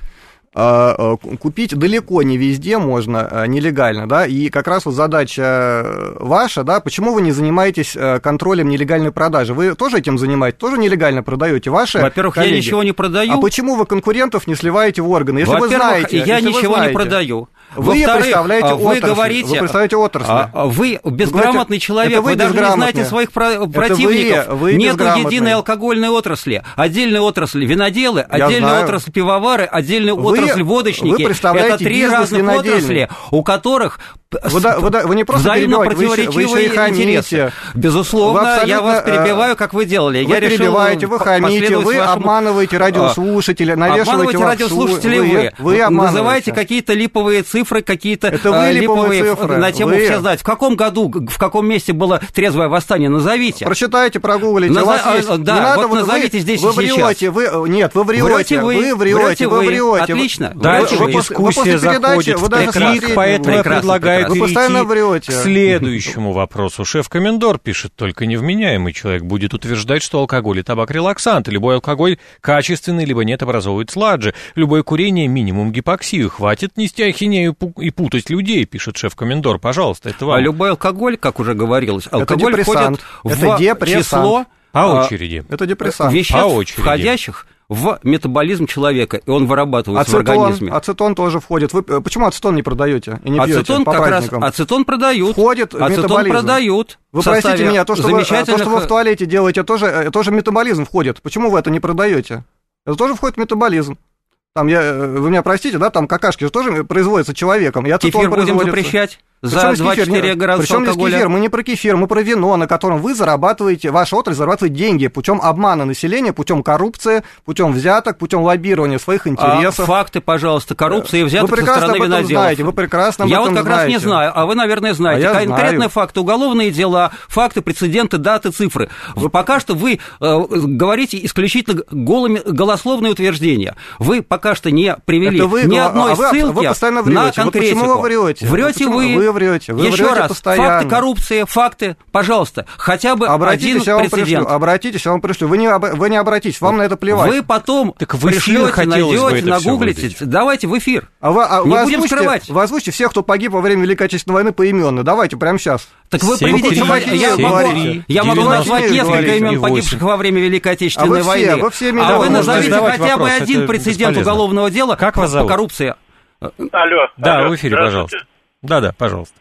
Speaker 4: Купить далеко не везде можно нелегально, да, и как раз вот задача ваша, да, почему вы не занимаетесь контролем нелегальной продажи? Вы тоже этим занимаетесь, тоже нелегально продаете ваши
Speaker 5: Во-первых, коллеги. Я ничего не продаю.
Speaker 4: А почему вы конкурентов не сливаете в органы? Если вы знаете,
Speaker 5: я
Speaker 4: если
Speaker 5: ничего
Speaker 4: вы знаете,
Speaker 5: не продаю.
Speaker 4: Вы представляете
Speaker 5: вы
Speaker 4: отрасль,
Speaker 5: говорите,
Speaker 4: вы представляете отрасль.
Speaker 5: А, вы безграмотный человек, вы, вы даже не знаете своих противников.
Speaker 4: Вы, вы
Speaker 5: Нету единой алкогольной отрасли. Отдельная отрасль виноделы, отдельная отрасль пивовары, отдельная
Speaker 4: вы,
Speaker 5: отрасль водочники.
Speaker 4: Вы
Speaker 5: это три разных отрасли, у которых
Speaker 4: вы, да, вы, да, вы не просто
Speaker 5: взаимно противоречивые интересы. Безусловно, я вас перебиваю, как вы делали.
Speaker 4: Вы
Speaker 5: я
Speaker 4: перебиваете, вы хамите, вы
Speaker 5: вашему...
Speaker 4: обманываете радиослушателей, навешиваете
Speaker 5: обманываете радиослушателей вы.
Speaker 4: Вы, вы
Speaker 5: называете какие-то липовые цифры, какие-то
Speaker 4: это вы
Speaker 5: липовые
Speaker 4: цифры.
Speaker 5: На тему
Speaker 4: вы...
Speaker 5: все знать. В каком году, в каком месте было трезвое восстание? Назовите.
Speaker 4: Прочитайте, прогуглите.
Speaker 5: Наза...
Speaker 4: У вас есть...
Speaker 5: Да,
Speaker 4: не надо,
Speaker 5: вот
Speaker 4: вот
Speaker 5: назовите
Speaker 4: вы,
Speaker 5: здесь
Speaker 4: вы
Speaker 5: и сейчас.
Speaker 4: Врете, вы... Нет, вы врете,
Speaker 5: врете вы,
Speaker 4: вы врете,
Speaker 5: врете
Speaker 4: вы врете.
Speaker 5: Отлично.
Speaker 3: Дальше дискуссия заходит в тупик, поэтому я предлагаю перейти к следующему вопросу. Шеф-комендор пишет: только невменяемый человек будет утверждать, что алкоголь и табак релаксант. Любой алкоголь качественный, либо нет, образовывает сладжи. Любое курение минимум гипоксию. Хватит нести ахинею и путать людей, пишет шеф-комендор. Пожалуйста, это вам.
Speaker 5: А любой алкоголь, как уже говорилось, алкоголь
Speaker 4: это
Speaker 5: входит
Speaker 4: это
Speaker 5: в число
Speaker 3: по очереди.
Speaker 4: Это депрессант.
Speaker 5: Веществ,
Speaker 3: по очереди.
Speaker 5: входящих в метаболизм человека, и он вырабатывается
Speaker 4: ацетон,
Speaker 5: в организме.
Speaker 4: Ацетон тоже входит. Вы почему ацетон не продаете и не пьете
Speaker 5: ацетон
Speaker 4: по
Speaker 5: как
Speaker 4: праздникам?
Speaker 5: Раз, ацетон продают.
Speaker 4: Входит в
Speaker 5: ацетон
Speaker 4: метаболизм.
Speaker 5: продают.
Speaker 4: Вы простите меня, то что вы, то, что вы в туалете делаете, тоже, тоже метаболизм входит. Почему вы это не продаете? Это тоже входит в метаболизм. Там я, вы меня простите, да, там какашки же тоже производятся человеком. И
Speaker 5: кефир будем запрещать? За двадцать четыре градуса алкоголя.
Speaker 4: Причем здесь кефир? Мы не про кефир, мы про вино, на котором вы зарабатываете, ваша отрасль зарабатывает деньги путем обмана населения, путем коррупции, путем взяток, путем лоббирования своих интересов.
Speaker 5: А факты, пожалуйста, коррупции и взяток со стороны виноделов.
Speaker 4: Знаете, вы прекрасно об
Speaker 5: Я
Speaker 4: этом
Speaker 5: вот как
Speaker 4: знаете.
Speaker 5: раз не знаю, а вы, наверное, знаете.
Speaker 4: А
Speaker 5: Конкретные
Speaker 4: знаю.
Speaker 5: факты, уголовные дела, факты, прецеденты, даты, цифры. Вы пока что вы э, говорите исключительно голыми, голословные утверждения. Вы пока что не привели
Speaker 4: вы,
Speaker 5: ни одной
Speaker 4: а вы,
Speaker 5: ссылки
Speaker 4: вы постоянно врете.
Speaker 5: на конкретику.
Speaker 4: Вот почему вы врете?
Speaker 5: Врете
Speaker 4: вы. Вы врете. Вы
Speaker 5: Еще
Speaker 4: врете
Speaker 5: раз,
Speaker 4: постоянно.
Speaker 5: Факты коррупции, факты, пожалуйста, хотя бы
Speaker 4: обратитесь,
Speaker 5: один
Speaker 4: я вам
Speaker 5: прецедент.
Speaker 4: Пришлю, обратитесь, я вам пришлю. Вы не, вы не обратитесь, вам на это плевать.
Speaker 5: Вы потом
Speaker 3: так
Speaker 5: пришлете, найдете, нагуглите. Давайте в эфир.
Speaker 4: А вы, а
Speaker 5: не
Speaker 4: вы
Speaker 5: будем
Speaker 4: озвучьте,
Speaker 5: скрывать.
Speaker 4: Вы озвучьте всех, кто погиб во время Великой Отечественной войны поименно. Давайте, прямо сейчас.
Speaker 5: Так вы приведите, я могу, я могу назвать несколько имен погибших во время Великой Отечественной
Speaker 4: а
Speaker 5: войны.
Speaker 4: Все, вы
Speaker 5: а вы назовите хотя бы один прецедент уголовного дела
Speaker 3: как вас зовут?
Speaker 5: По коррупции.
Speaker 6: Алло.
Speaker 3: Да,
Speaker 6: алло,
Speaker 3: в эфире, пожалуйста. Да-да, пожалуйста.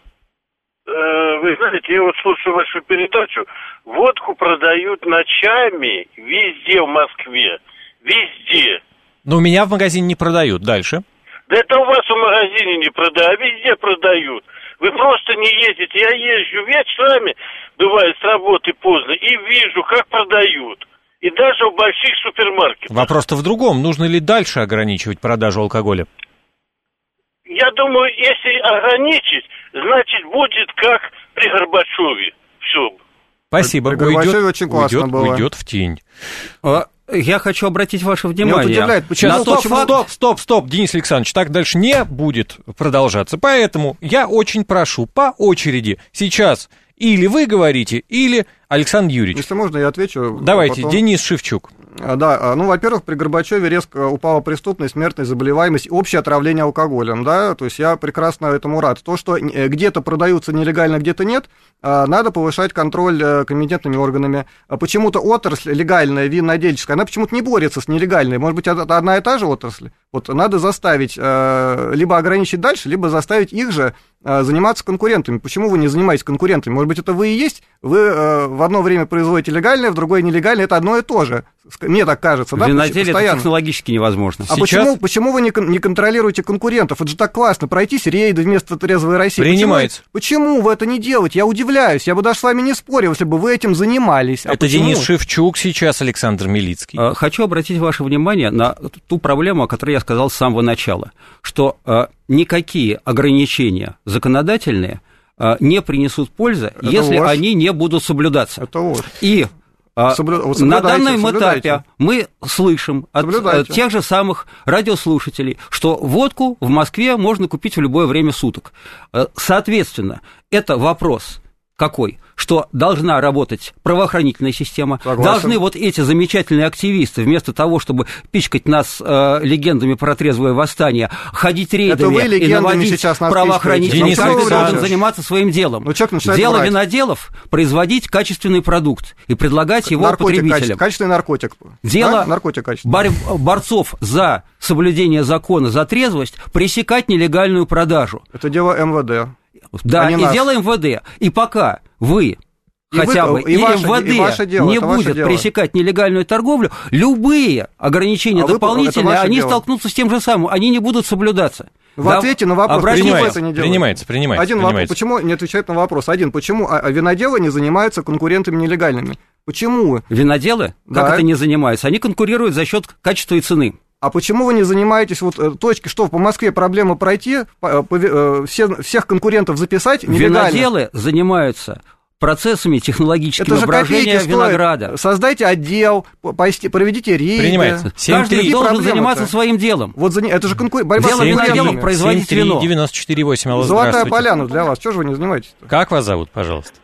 Speaker 6: Вы знаете, я вот слушаю вашу передачу. Водку продают ночами везде в Москве. Везде.
Speaker 3: Но у меня в магазине не продают. Дальше.
Speaker 6: Да это у вас в магазине не продают, а везде продают. Вы просто не ездите. Я езжу вечерами, бывает, с работы поздно, и вижу, как продают. И даже в больших супермаркетах.
Speaker 3: Вопрос-то в другом. Нужно ли дальше ограничивать продажу алкоголя?
Speaker 6: Я думаю, если ограничить, значит, будет как при Горбачеве. Все.
Speaker 3: Спасибо.
Speaker 4: При Горбачеве очень классно
Speaker 3: уйдет,
Speaker 4: было.
Speaker 3: Уйдет в тень.
Speaker 5: Я хочу обратить ваше внимание.
Speaker 4: Меня вот удивляет, почему,
Speaker 3: стоп,
Speaker 4: почему...
Speaker 3: стоп, стоп, стоп, Денис Александрович, так дальше не будет продолжаться. Поэтому я очень прошу по очереди сейчас или вы говорите, или Александр Юрьевич.
Speaker 4: Если можно, я отвечу.
Speaker 3: Давайте,
Speaker 4: потом...
Speaker 3: Денис Шевчук.
Speaker 4: Да, ну, во-первых, при Горбачеве резко упала преступность, смертность, заболеваемость, общее отравление алкоголем, да, то есть я прекрасно этому рад. То, что где-то продаются нелегально, где-то нет, надо повышать контроль компетентными органами. Почему-то отрасль легальная, винодельческая, она почему-то не борется с нелегальной, может быть, это одна и та же отрасль. Вот надо заставить, либо ограничить дальше, либо заставить их же заниматься конкурентами. Почему вы не занимаетесь конкурентами? Может быть, это вы и есть? Вы в одно время производите легальное, в другое нелегальное, это одно и то же. Мне так кажется, да?
Speaker 5: Виноделие это технологически невозможно.
Speaker 4: А Сейчас... почему, почему вы не, не контролируете конкурентов? Это же так классно, пройтись рейды вместо трезвой России.
Speaker 3: Принимается.
Speaker 4: Почему, почему вы это не делаете? Я удивляюсь, я бы даже с вами не спорил, если бы вы этим занимались. А
Speaker 3: это
Speaker 4: почему?
Speaker 3: Денис Шевчук, сейчас Александр Милицкий.
Speaker 5: Хочу обратить ваше внимание на ту проблему, о которой я сказал с самого начала, что никакие ограничения законодательные не принесут пользы, это если ваш... они не будут соблюдаться.
Speaker 4: Это вот.
Speaker 5: И
Speaker 4: Соблю...
Speaker 5: на данном этапе мы слышим от тех же самых радиослушателей, что водку в Москве можно купить в любое время суток. Соответственно, это вопрос какой? Что должна работать правоохранительная система, Согласен. Должны вот эти замечательные активисты, вместо того, чтобы пичкать нас э, легендами про трезвое восстание, ходить рейдами и наводить правоохранительные, каждый должен заниматься своим делом. Дело врать. Виноделов – производить качественный продукт и предлагать его наркотик, потребителям.
Speaker 4: Качественный наркотик.
Speaker 5: Дело наркотик бор- борцов за соблюдение закона, за трезвость – пресекать нелегальную продажу.
Speaker 4: Это дело эм вэ дэ.
Speaker 5: Да, и нас. Дело эм вэ дэ. И пока вы... И хотя вы, бы и, и ваше, эм вэ дэ и ваше дело, не будет пресекать нелегальную торговлю, любые ограничения а дополнительные, они дело. Столкнутся с тем же самым, они не будут соблюдаться.
Speaker 4: В да, ответе на вопрос, почему это не делают?
Speaker 3: Принимается, принимается.
Speaker 4: Один
Speaker 3: принимается.
Speaker 4: Вопрос, почему не отвечает на вопрос? Один, почему виноделы не занимаются конкурентами нелегальными? Почему?
Speaker 5: Виноделы?
Speaker 4: Да.
Speaker 5: Как это не занимаются? Они конкурируют за счет качества и цены.
Speaker 4: А почему вы не занимаетесь вот точки, что по Москве проблема пройти, по, по, все, всех конкурентов записать нелегально?
Speaker 5: Виноделы занимаются процессами технологического брожения винограда.
Speaker 4: Создайте отдел, проведите рейды.
Speaker 3: Принимается.
Speaker 5: Каждый должен заниматься своим делом.
Speaker 4: Вот за... это же конкур... борьба
Speaker 5: Дело виноделов производить вино.
Speaker 3: девяносто четыре восемь, алло,
Speaker 4: Золотая поляна для вас. Чего же вы не занимаетесь-то?
Speaker 3: Как вас зовут, пожалуйста?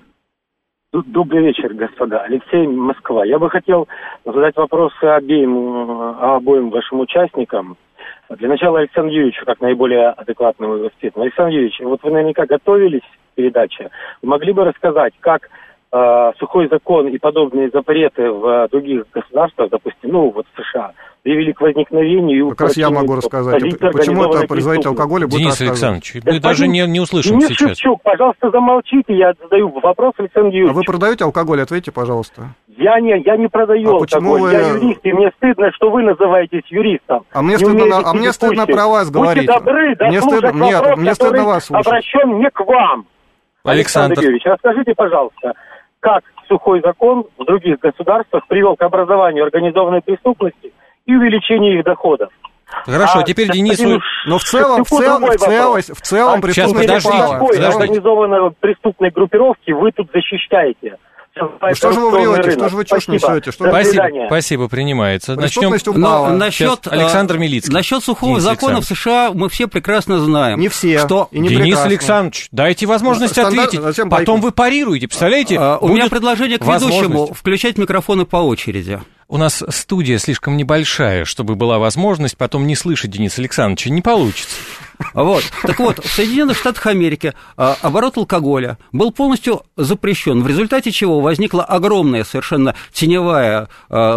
Speaker 7: Добрый вечер, господа. Алексей, Москва. Я бы хотел задать вопрос обеим, обоим вашим участникам. Для начала Александру Юрьевичу, как наиболее адекватному и воспитанному. Александр Юрьевич, вот вы наверняка готовились к передаче. Вы могли бы рассказать, как э, сухой закон и подобные запреты в других государствах, допустим, ну вот в США, привели к возникновению...
Speaker 4: Как раз я могу рассказать. Почему это производитель алкоголя будет
Speaker 3: Денис Александрович, мы Господин, даже не, не услышим
Speaker 7: Денис
Speaker 3: сейчас.
Speaker 7: Шевчук, пожалуйста, замолчите, я задаю вопрос Александру Юрьевичу.
Speaker 4: А вы продаете алкоголь? Ответьте, пожалуйста.
Speaker 7: Я не, я не продаю
Speaker 4: а
Speaker 7: алкоголь,
Speaker 4: вы...
Speaker 7: я юрист, и мне стыдно, что вы называетесь юристом.
Speaker 4: А мне, стыдно, на... а мне стыдно про вас говорить.
Speaker 7: Будьте добры,
Speaker 4: мне стыдно...
Speaker 7: вопрос,
Speaker 4: Нет, мне стыдно вас слушать.
Speaker 7: Обращен не к вам.
Speaker 3: Александр.
Speaker 7: Александр Юрьевич, расскажите, пожалуйста, как сухой закон в других государствах привел к образованию организованной преступности и увеличению их доходов?
Speaker 3: Хорошо, а теперь Денису...
Speaker 4: Но в целом, в целом, в целом, в целом,
Speaker 3: а преступность... Сейчас, подождите, подождите.
Speaker 7: Организованной преступной группировки вы тут защищаете.
Speaker 4: Ну, что же вы врете, что же вы чушь несете? Что
Speaker 3: спасибо, спасибо, принимается. Начнем.
Speaker 5: Но насчет,
Speaker 3: Александр Милицкий.
Speaker 5: Насчет сухого Денис закона в США мы все прекрасно знаем.
Speaker 4: Не все.
Speaker 5: Что...
Speaker 4: И не
Speaker 3: Денис
Speaker 4: прекрасно.
Speaker 3: Александрович, дайте возможность ну, ответить. Потом бойкот. Вы парируете, представляете?
Speaker 5: А, у меня предложение к ведущему включать микрофоны по очереди.
Speaker 3: У нас студия слишком небольшая, чтобы была возможность потом не слышать Дениса Александровича. Не получится.
Speaker 5: Вот. Так вот, в Соединенных Штатах Америки оборот алкоголя был полностью запрещен, в результате чего возникла огромная совершенно теневая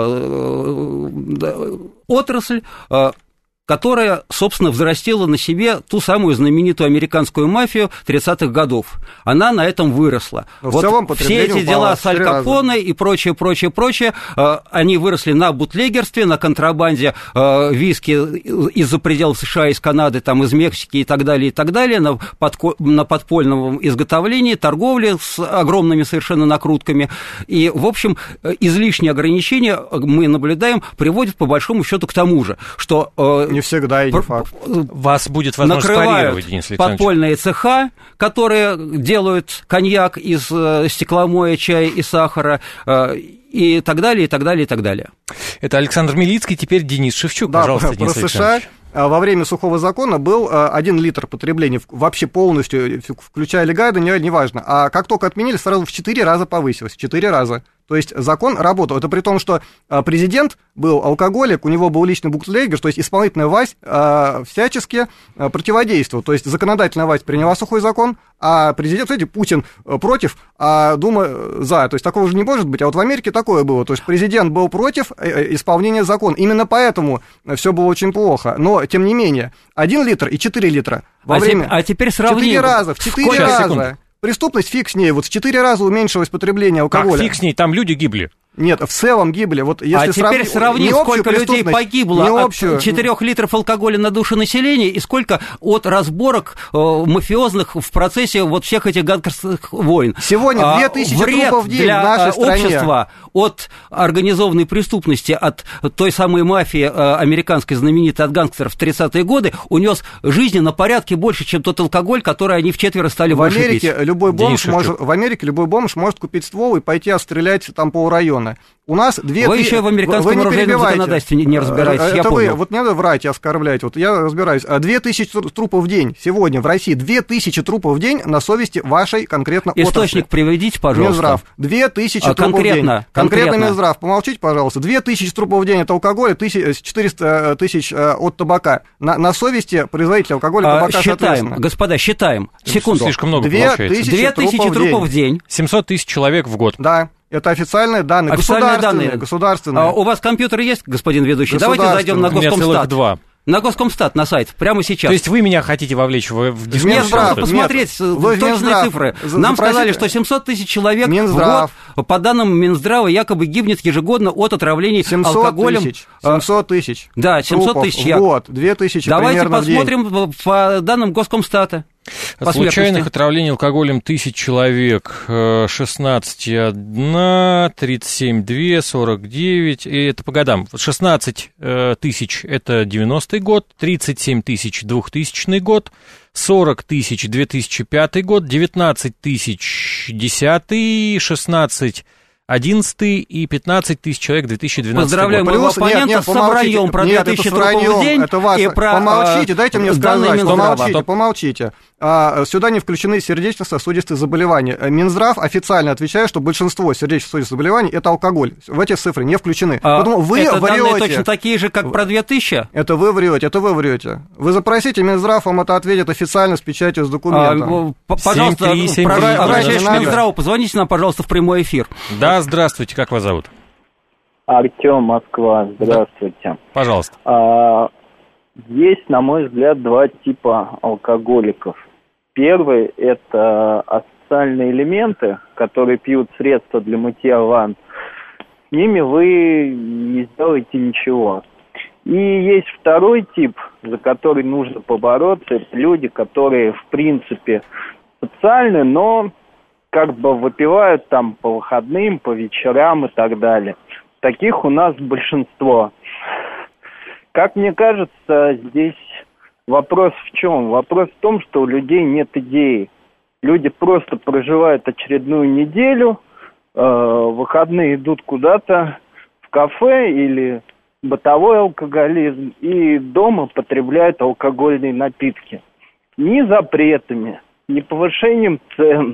Speaker 5: отрасль, которая, собственно, взрастила на себе ту самую знаменитую американскую мафию тридцатых годов. Она на этом выросла.
Speaker 4: Но
Speaker 5: вот все эти дела с Аль Капоне и прочее, прочее, прочее, они выросли на бутлегерстве, на контрабанде виски из-за пределов США, из Канады, там, из Мексики и так далее, и так далее, на, подко... на подпольном изготовлении, торговле с огромными совершенно накрутками. И, в общем, излишние ограничения мы наблюдаем, приводят, по большому счету, к тому же, что...
Speaker 4: Не всегда и не факт.
Speaker 3: Вас будет возможность парировать, Денис Александрович.
Speaker 5: Подпольные цеха, которые делают коньяк из стекломоя, чая и сахара, и так далее, и так далее, и так далее.
Speaker 3: Это Александр Милицкий, теперь Денис Шевчук.
Speaker 4: Да,
Speaker 3: пожалуйста, Денис
Speaker 4: про США во время сухого закона был один литр потребления вообще полностью, включая легально, неважно. А как только отменили, сразу в четыре раза повысилось. В четыре раза. То есть закон работал. Это при том, что президент был алкоголик, у него был личный бутлегер, то есть исполнительная власть э, всячески э, противодействовала. То есть законодательная власть приняла сухой закон, а президент, смотрите, Путин против, а Дума за. То есть такого же не может быть. А вот в Америке такое было. То есть президент был против исполнения закона. Именно поэтому все было очень плохо. Но, тем не менее, один литр и четыре литра во
Speaker 5: а
Speaker 4: время...
Speaker 5: Те, а теперь сравним.
Speaker 4: Четыре раза, в четыре
Speaker 5: Сколько?
Speaker 4: раза.
Speaker 3: Секунду.
Speaker 4: Преступность фиг с ней, вот в четыре раза уменьшилось потребление алкоголя.
Speaker 3: Как фиг с ней, там люди гибли.
Speaker 4: Нет, в целом гибли. Вот если
Speaker 5: а теперь сравним, сколько людей погибло от четырёх литров алкоголя на душу населения и сколько от разборок э, мафиозных в процессе вот всех этих гангстерских войн.
Speaker 4: Сегодня две тысячи трупов в день
Speaker 5: для
Speaker 4: в нашей стране.
Speaker 5: Общества от организованной преступности, от той самой мафии э, американской знаменитой, от гангстеров в тридцатые годы унес жизни на порядке больше, чем тот алкоголь, который они вчетверо стали
Speaker 4: в
Speaker 5: больше
Speaker 4: Америке
Speaker 5: пить.
Speaker 4: любой бомж может, в Америке любой бомж может купить ствол и пойти отстрелять там полрайона. У нас две
Speaker 5: Вы еще в американском оружейном законодательстве не, не разбираетесь,
Speaker 4: это
Speaker 5: я
Speaker 4: вы,
Speaker 5: понял.
Speaker 4: Вот не надо врать и оскорблять, вот я разбираюсь. Две тысячи трупов в день сегодня в России, две тысячи трупов в день на совести вашей конкретно отрасли.
Speaker 5: Источник приведите, пожалуйста.
Speaker 4: Минздрав. Две тысячи
Speaker 5: а,
Speaker 4: трупов
Speaker 5: конкретно,
Speaker 4: в день. Конкретно, конкретно Минздрав. Помолчите, пожалуйста. Две тысячи трупов в день от алкоголя, четыреста тысяч от табака. На, на совести производителя алкоголя и табака,
Speaker 5: а, считаем, господа, считаем. Секунду.
Speaker 3: Слишком много
Speaker 4: Две
Speaker 3: получается.
Speaker 4: Две тысячи трупов, трупов в день.
Speaker 3: семьсот тысяч человек в год.
Speaker 4: Да. Это официальные данные,
Speaker 5: официальные
Speaker 4: государственные,
Speaker 5: данные.
Speaker 4: государственные.
Speaker 5: А у вас компьютер есть, господин ведущий? Давайте зайдем на Госкомстат.
Speaker 3: два.
Speaker 5: На Госкомстат, на сайт, прямо сейчас.
Speaker 3: То есть вы меня хотите вовлечь в, в дискуссию?
Speaker 5: Нет, просто посмотреть
Speaker 4: Нет,
Speaker 5: точные
Speaker 4: Минздрав,
Speaker 5: цифры.
Speaker 4: за,
Speaker 5: Нам
Speaker 4: запросите...
Speaker 5: сказали, что семьсот тысяч человек
Speaker 4: Минздрав.
Speaker 5: в год, по данным Минздрава, якобы гибнет ежегодно от отравлений
Speaker 4: семьсот
Speaker 5: алкоголем.
Speaker 4: Тысяч. семьсот тысяч.
Speaker 5: Да, семьсот тысяч.
Speaker 4: В год, две тысячи
Speaker 5: Давайте
Speaker 4: примерно
Speaker 5: посмотрим
Speaker 4: в день.
Speaker 5: по данным Госкомстата.
Speaker 3: От случайных отравлений алкоголем тысяч человек, шестнадцать одна, тридцать семь две, сорок девять, и это по годам. шестнадцать тысяч это девяностый год, тридцать семь тысяч двухтысячный год, сорок тысяч две тысячи пятый год, девятнадцать тысяч десятый, шестнадцать одиннадцатый и пятнадцать тысяч человек две тысячи двенадцатый
Speaker 5: Поздравляем
Speaker 3: год.
Speaker 5: моего оппонента с враньем про две тысячи трупов в день.
Speaker 4: Это вас.
Speaker 5: И про,
Speaker 4: помолчите, дайте мне сказать. Помолчите,
Speaker 3: Стоп.
Speaker 4: помолчите. А, сюда не включены сердечно-сосудистые заболевания. Минздрав официально отвечает, что большинство сердечно-сосудистых заболеваний это алкоголь. В эти цифры не включены.
Speaker 5: А,
Speaker 4: Поэтому вы
Speaker 5: это
Speaker 4: врете.
Speaker 5: данные точно такие же, как про две тысячи?
Speaker 4: Это вы врете, это вы врете. Вы запросите Минздрав, вам это ответит официально с печатью, с документом.
Speaker 5: А, пожалуйста, обращаясь к Минздраву, позвоните нам, пожалуйста, в прямой эфир.
Speaker 3: Да, здравствуйте, как вас зовут?
Speaker 8: Артем, Москва, здравствуйте.
Speaker 3: Да. Пожалуйста.
Speaker 8: А, есть, на мой взгляд, два типа алкоголиков. Первый – это асоциальные элементы, которые пьют средства для мытья ванн. С ними вы не сделаете ничего. И есть второй тип, за который нужно побороться. Это люди, которые, в принципе, социальны, но как бы выпивают там по выходным, по вечерам и так далее. Таких у нас большинство. Как мне кажется, здесь вопрос в чем? Вопрос в том, что у людей нет идеи. Люди просто проживают очередную неделю, э, в выходные идут куда-то в кафе или бытовой алкоголизм, и дома потребляют алкогольные напитки. Ни запретами, ни повышением цен,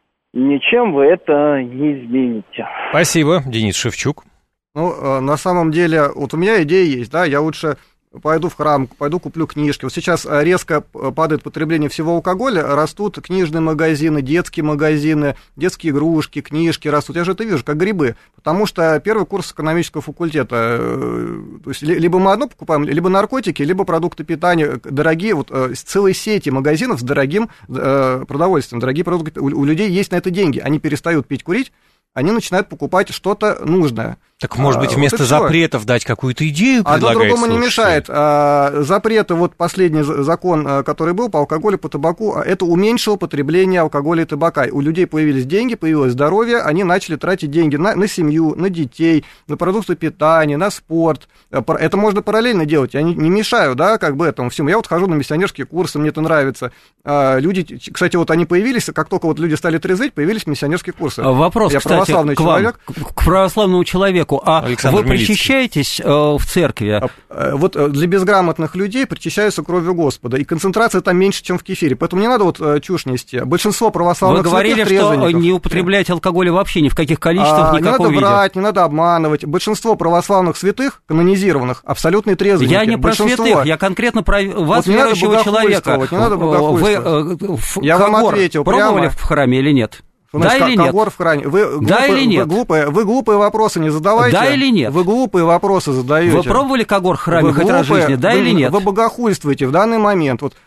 Speaker 8: ничем вы это не измените.
Speaker 3: Спасибо, Денис Шевчук.
Speaker 4: Ну, на самом деле, вот у меня идея есть, да, я лучше пойду в храм, пойду куплю книжки. Вот сейчас резко падает потребление всего алкоголя, растут книжные магазины, детские магазины, детские игрушки, книжки растут. Я же это вижу, как грибы. Потому что первый курс экономического факультета, то есть либо мы одно покупаем, либо наркотики, либо продукты питания дорогие, вот целые сети магазинов с дорогим продовольствием, дорогие продукты. У людей есть на это деньги, они перестают пить, курить, они начинают покупать что-то нужное.
Speaker 3: Так, может быть, вместо
Speaker 4: вот
Speaker 3: запретов дать какую-то идею предлагает
Speaker 4: Одно другому не
Speaker 3: слушатель?
Speaker 4: мешает. А, запреты, вот последний закон, который был по алкоголю, по табаку, это уменьшило потребление алкоголя и табака. У людей появились деньги, появилось здоровье, они начали тратить деньги на, на семью, на детей, на продукты питания, на спорт. Это можно параллельно делать, я не, не мешаю, да, как бы этому всему. Я вот хожу на миссионерские курсы, мне это нравится. А, люди, кстати, вот они появились, как только вот люди стали трезветь, появились миссионерские курсы.
Speaker 5: Вопрос,
Speaker 4: я
Speaker 5: кстати,
Speaker 4: православный
Speaker 5: к вам,
Speaker 4: человек.
Speaker 5: к православному человеку. А
Speaker 3: Александр
Speaker 5: вы причащаетесь э, в церкви?
Speaker 4: Вот для безграмотных людей причащаются кровью Господа, и концентрация там меньше, чем в кефире, поэтому не надо вот чушь нести. Большинство православных
Speaker 5: Вы говорили, что не употребляете алкоголь вообще ни в каких количествах,
Speaker 4: а,
Speaker 5: ни в каком виде.
Speaker 4: Не надо врать, не надо обманывать. Большинство православных святых, канонизированных, абсолютные трезвенники.
Speaker 5: Я не про
Speaker 4: Большинство.
Speaker 5: святых, я конкретно про вас,
Speaker 4: вот
Speaker 5: верующего человека.
Speaker 4: Не надо богохульствовать.
Speaker 5: Вы э,
Speaker 4: я вам ответил
Speaker 5: пробовали
Speaker 4: прямо.
Speaker 5: в храме или нет?
Speaker 4: Значит,
Speaker 5: да или нет?
Speaker 4: В храме. Вы,
Speaker 5: да
Speaker 4: глупые,
Speaker 5: или нет?
Speaker 4: Вы глупые, вы глупые вопросы не задавайте.
Speaker 5: Да или нет?
Speaker 4: Вы глупые вопросы задаете.
Speaker 5: Вы пробовали когор в храме
Speaker 4: вы
Speaker 5: хоть
Speaker 4: глупые,
Speaker 5: раз в жизни, да
Speaker 4: вы,
Speaker 5: или нет?
Speaker 4: Вы богохульствуете в данный момент. Вот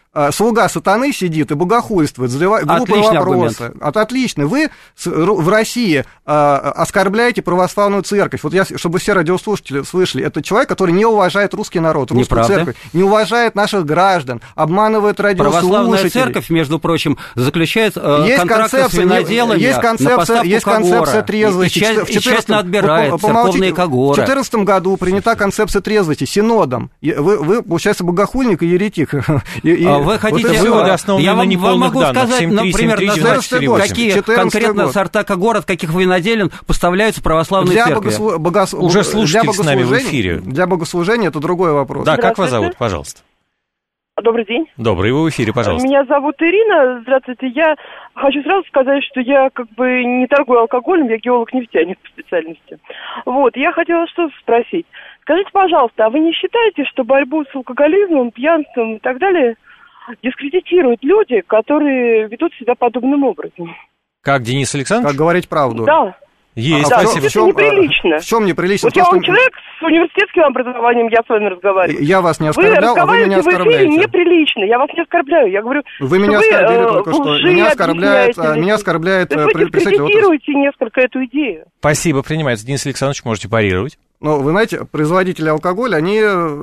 Speaker 4: слуга сатаны сидит и богохульствует, задавает глупые
Speaker 5: Отличный
Speaker 4: вопросы.
Speaker 5: аргумент.
Speaker 4: Это отлично. Вы в России оскорбляете православную церковь. Вот я, чтобы все радиослушатели слышали, это человек, который не уважает русский народ, русскую
Speaker 5: Неправда.
Speaker 4: церковь, не уважает наших граждан, обманывает радиослушателей.
Speaker 5: Православная церковь, между прочим, заключает э,
Speaker 4: есть
Speaker 5: контракты с виноделами
Speaker 4: есть концепция,
Speaker 5: на поставку
Speaker 4: есть концепция трезвости.
Speaker 5: И, и, и тщательно отбирает церковные когоры.
Speaker 4: В две тысячи четырнадцатом году принята концепция трезвости синодом. Вы, вы получается, богохульник и еретик. И, и,
Speaker 5: а вы хотите...
Speaker 3: Вот выводы основаны
Speaker 5: я
Speaker 3: на
Speaker 5: вам, вам могу
Speaker 3: данных.
Speaker 5: сказать,
Speaker 3: семь три,
Speaker 5: например,
Speaker 3: семь три,
Speaker 5: назвать, какие конкретно
Speaker 4: год.
Speaker 5: сорта когор, от каких виноделин поставляются православные
Speaker 4: для
Speaker 5: церкви.
Speaker 4: Богослу... Богос...
Speaker 3: Уже слушатель
Speaker 4: для
Speaker 3: с нами в эфире.
Speaker 4: Для богослужения это другой вопрос.
Speaker 3: Да, как вас зовут, пожалуйста?
Speaker 9: Добрый день.
Speaker 3: Добрый, вы в эфире, пожалуйста.
Speaker 9: Меня зовут Ирина. Здравствуйте. Я хочу сразу сказать, что я как бы не торгую алкоголем, я геолог-нефтяник по специальности. Вот, я хотела что спросить. Скажите, пожалуйста, а вы не считаете, что борьбу с алкоголизмом, пьянством и так далее дискредитируют люди, которые ведут себя подобным образом?
Speaker 3: Как, Денис Александрович?
Speaker 4: Как говорить правду?
Speaker 9: Да.
Speaker 3: Есть,
Speaker 9: да,
Speaker 3: спасибо.
Speaker 9: это чем, неприлично.
Speaker 4: В чем неприлично?
Speaker 9: Вот я вам человек с университетским образованием, я с вами разговариваю.
Speaker 4: Я вас не оскорблял,
Speaker 9: вы
Speaker 4: а вы меня оскорбляете.
Speaker 9: В эфире неприлично, я вас не оскорбляю. Я говорю,
Speaker 4: вы меня оскорбили
Speaker 9: вы,
Speaker 4: только что. Меня оскорбляет, меня оскорбляет
Speaker 9: представитель. Вы дискредитируете несколько эту идею.
Speaker 3: Спасибо, принимается. Денис Александрович, можете парировать.
Speaker 4: Ну, вы знаете, производители алкоголя, они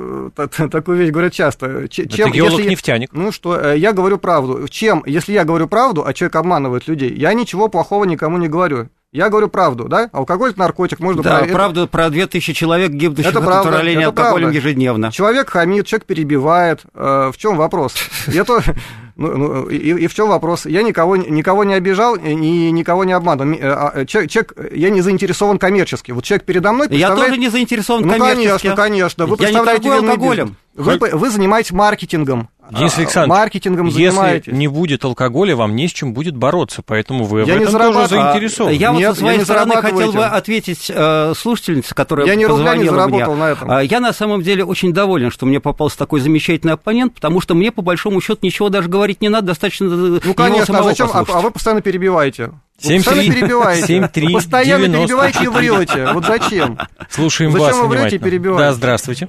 Speaker 4: такую вещь говорят часто. Чем,
Speaker 3: это геолог-нефтяник.
Speaker 4: Ну что, я говорю правду. Чем, если я говорю правду, а человек обманывает людей, я ничего плохого никому не говорю. Я говорю правду, да? Алкоголь – это наркотик, можно...
Speaker 5: Да,
Speaker 4: про...
Speaker 5: правду это... про две тысячи человек, гибнущих
Speaker 4: это
Speaker 5: от
Speaker 4: правда,
Speaker 5: отравления
Speaker 4: это
Speaker 5: алкоголем
Speaker 4: правда.
Speaker 5: ежедневно.
Speaker 4: Человек хамит, человек перебивает. Э, в чем вопрос? Я то... Ну, ну, и, и в чем вопрос? Я никого, никого не обижал и никого не обманул. Человек, человек, я не заинтересован коммерчески. Вот человек передо мной представляет...
Speaker 5: Я тоже не заинтересован
Speaker 4: ну,
Speaker 5: коммерчески.
Speaker 4: конечно, конечно. Вы
Speaker 5: я не торгую
Speaker 4: алкоголем. Вы, вы занимаетесь маркетингом.
Speaker 3: Денис Александрович,
Speaker 4: маркетингом
Speaker 3: если
Speaker 4: занимаетесь.
Speaker 3: не будет алкоголя, вам не с чем будет бороться, поэтому вы
Speaker 4: я
Speaker 3: в этом тоже заинтересованы.
Speaker 5: Я
Speaker 4: Нет,
Speaker 5: вот со своей стороны хотел
Speaker 4: этим.
Speaker 5: бы ответить э, слушательнице, которая
Speaker 4: я не
Speaker 5: позвонила
Speaker 4: рубля не заработал
Speaker 5: мне.
Speaker 4: на этом.
Speaker 5: Я на самом деле очень доволен, что мне попался такой замечательный оппонент, потому что мне по большому счету ничего даже говорить не надо, достаточно
Speaker 4: ну, конечно, а зачем? А, а вы постоянно перебиваете.
Speaker 3: семь три,
Speaker 4: постоянно перебиваете.
Speaker 3: семь три,
Speaker 4: постоянно
Speaker 3: девяносто
Speaker 4: перебиваете и врете. Вот зачем?
Speaker 3: Слушаем
Speaker 4: зачем
Speaker 3: вас
Speaker 4: вы врете
Speaker 3: внимательно.
Speaker 4: и перебиваете?
Speaker 3: Да, здравствуйте.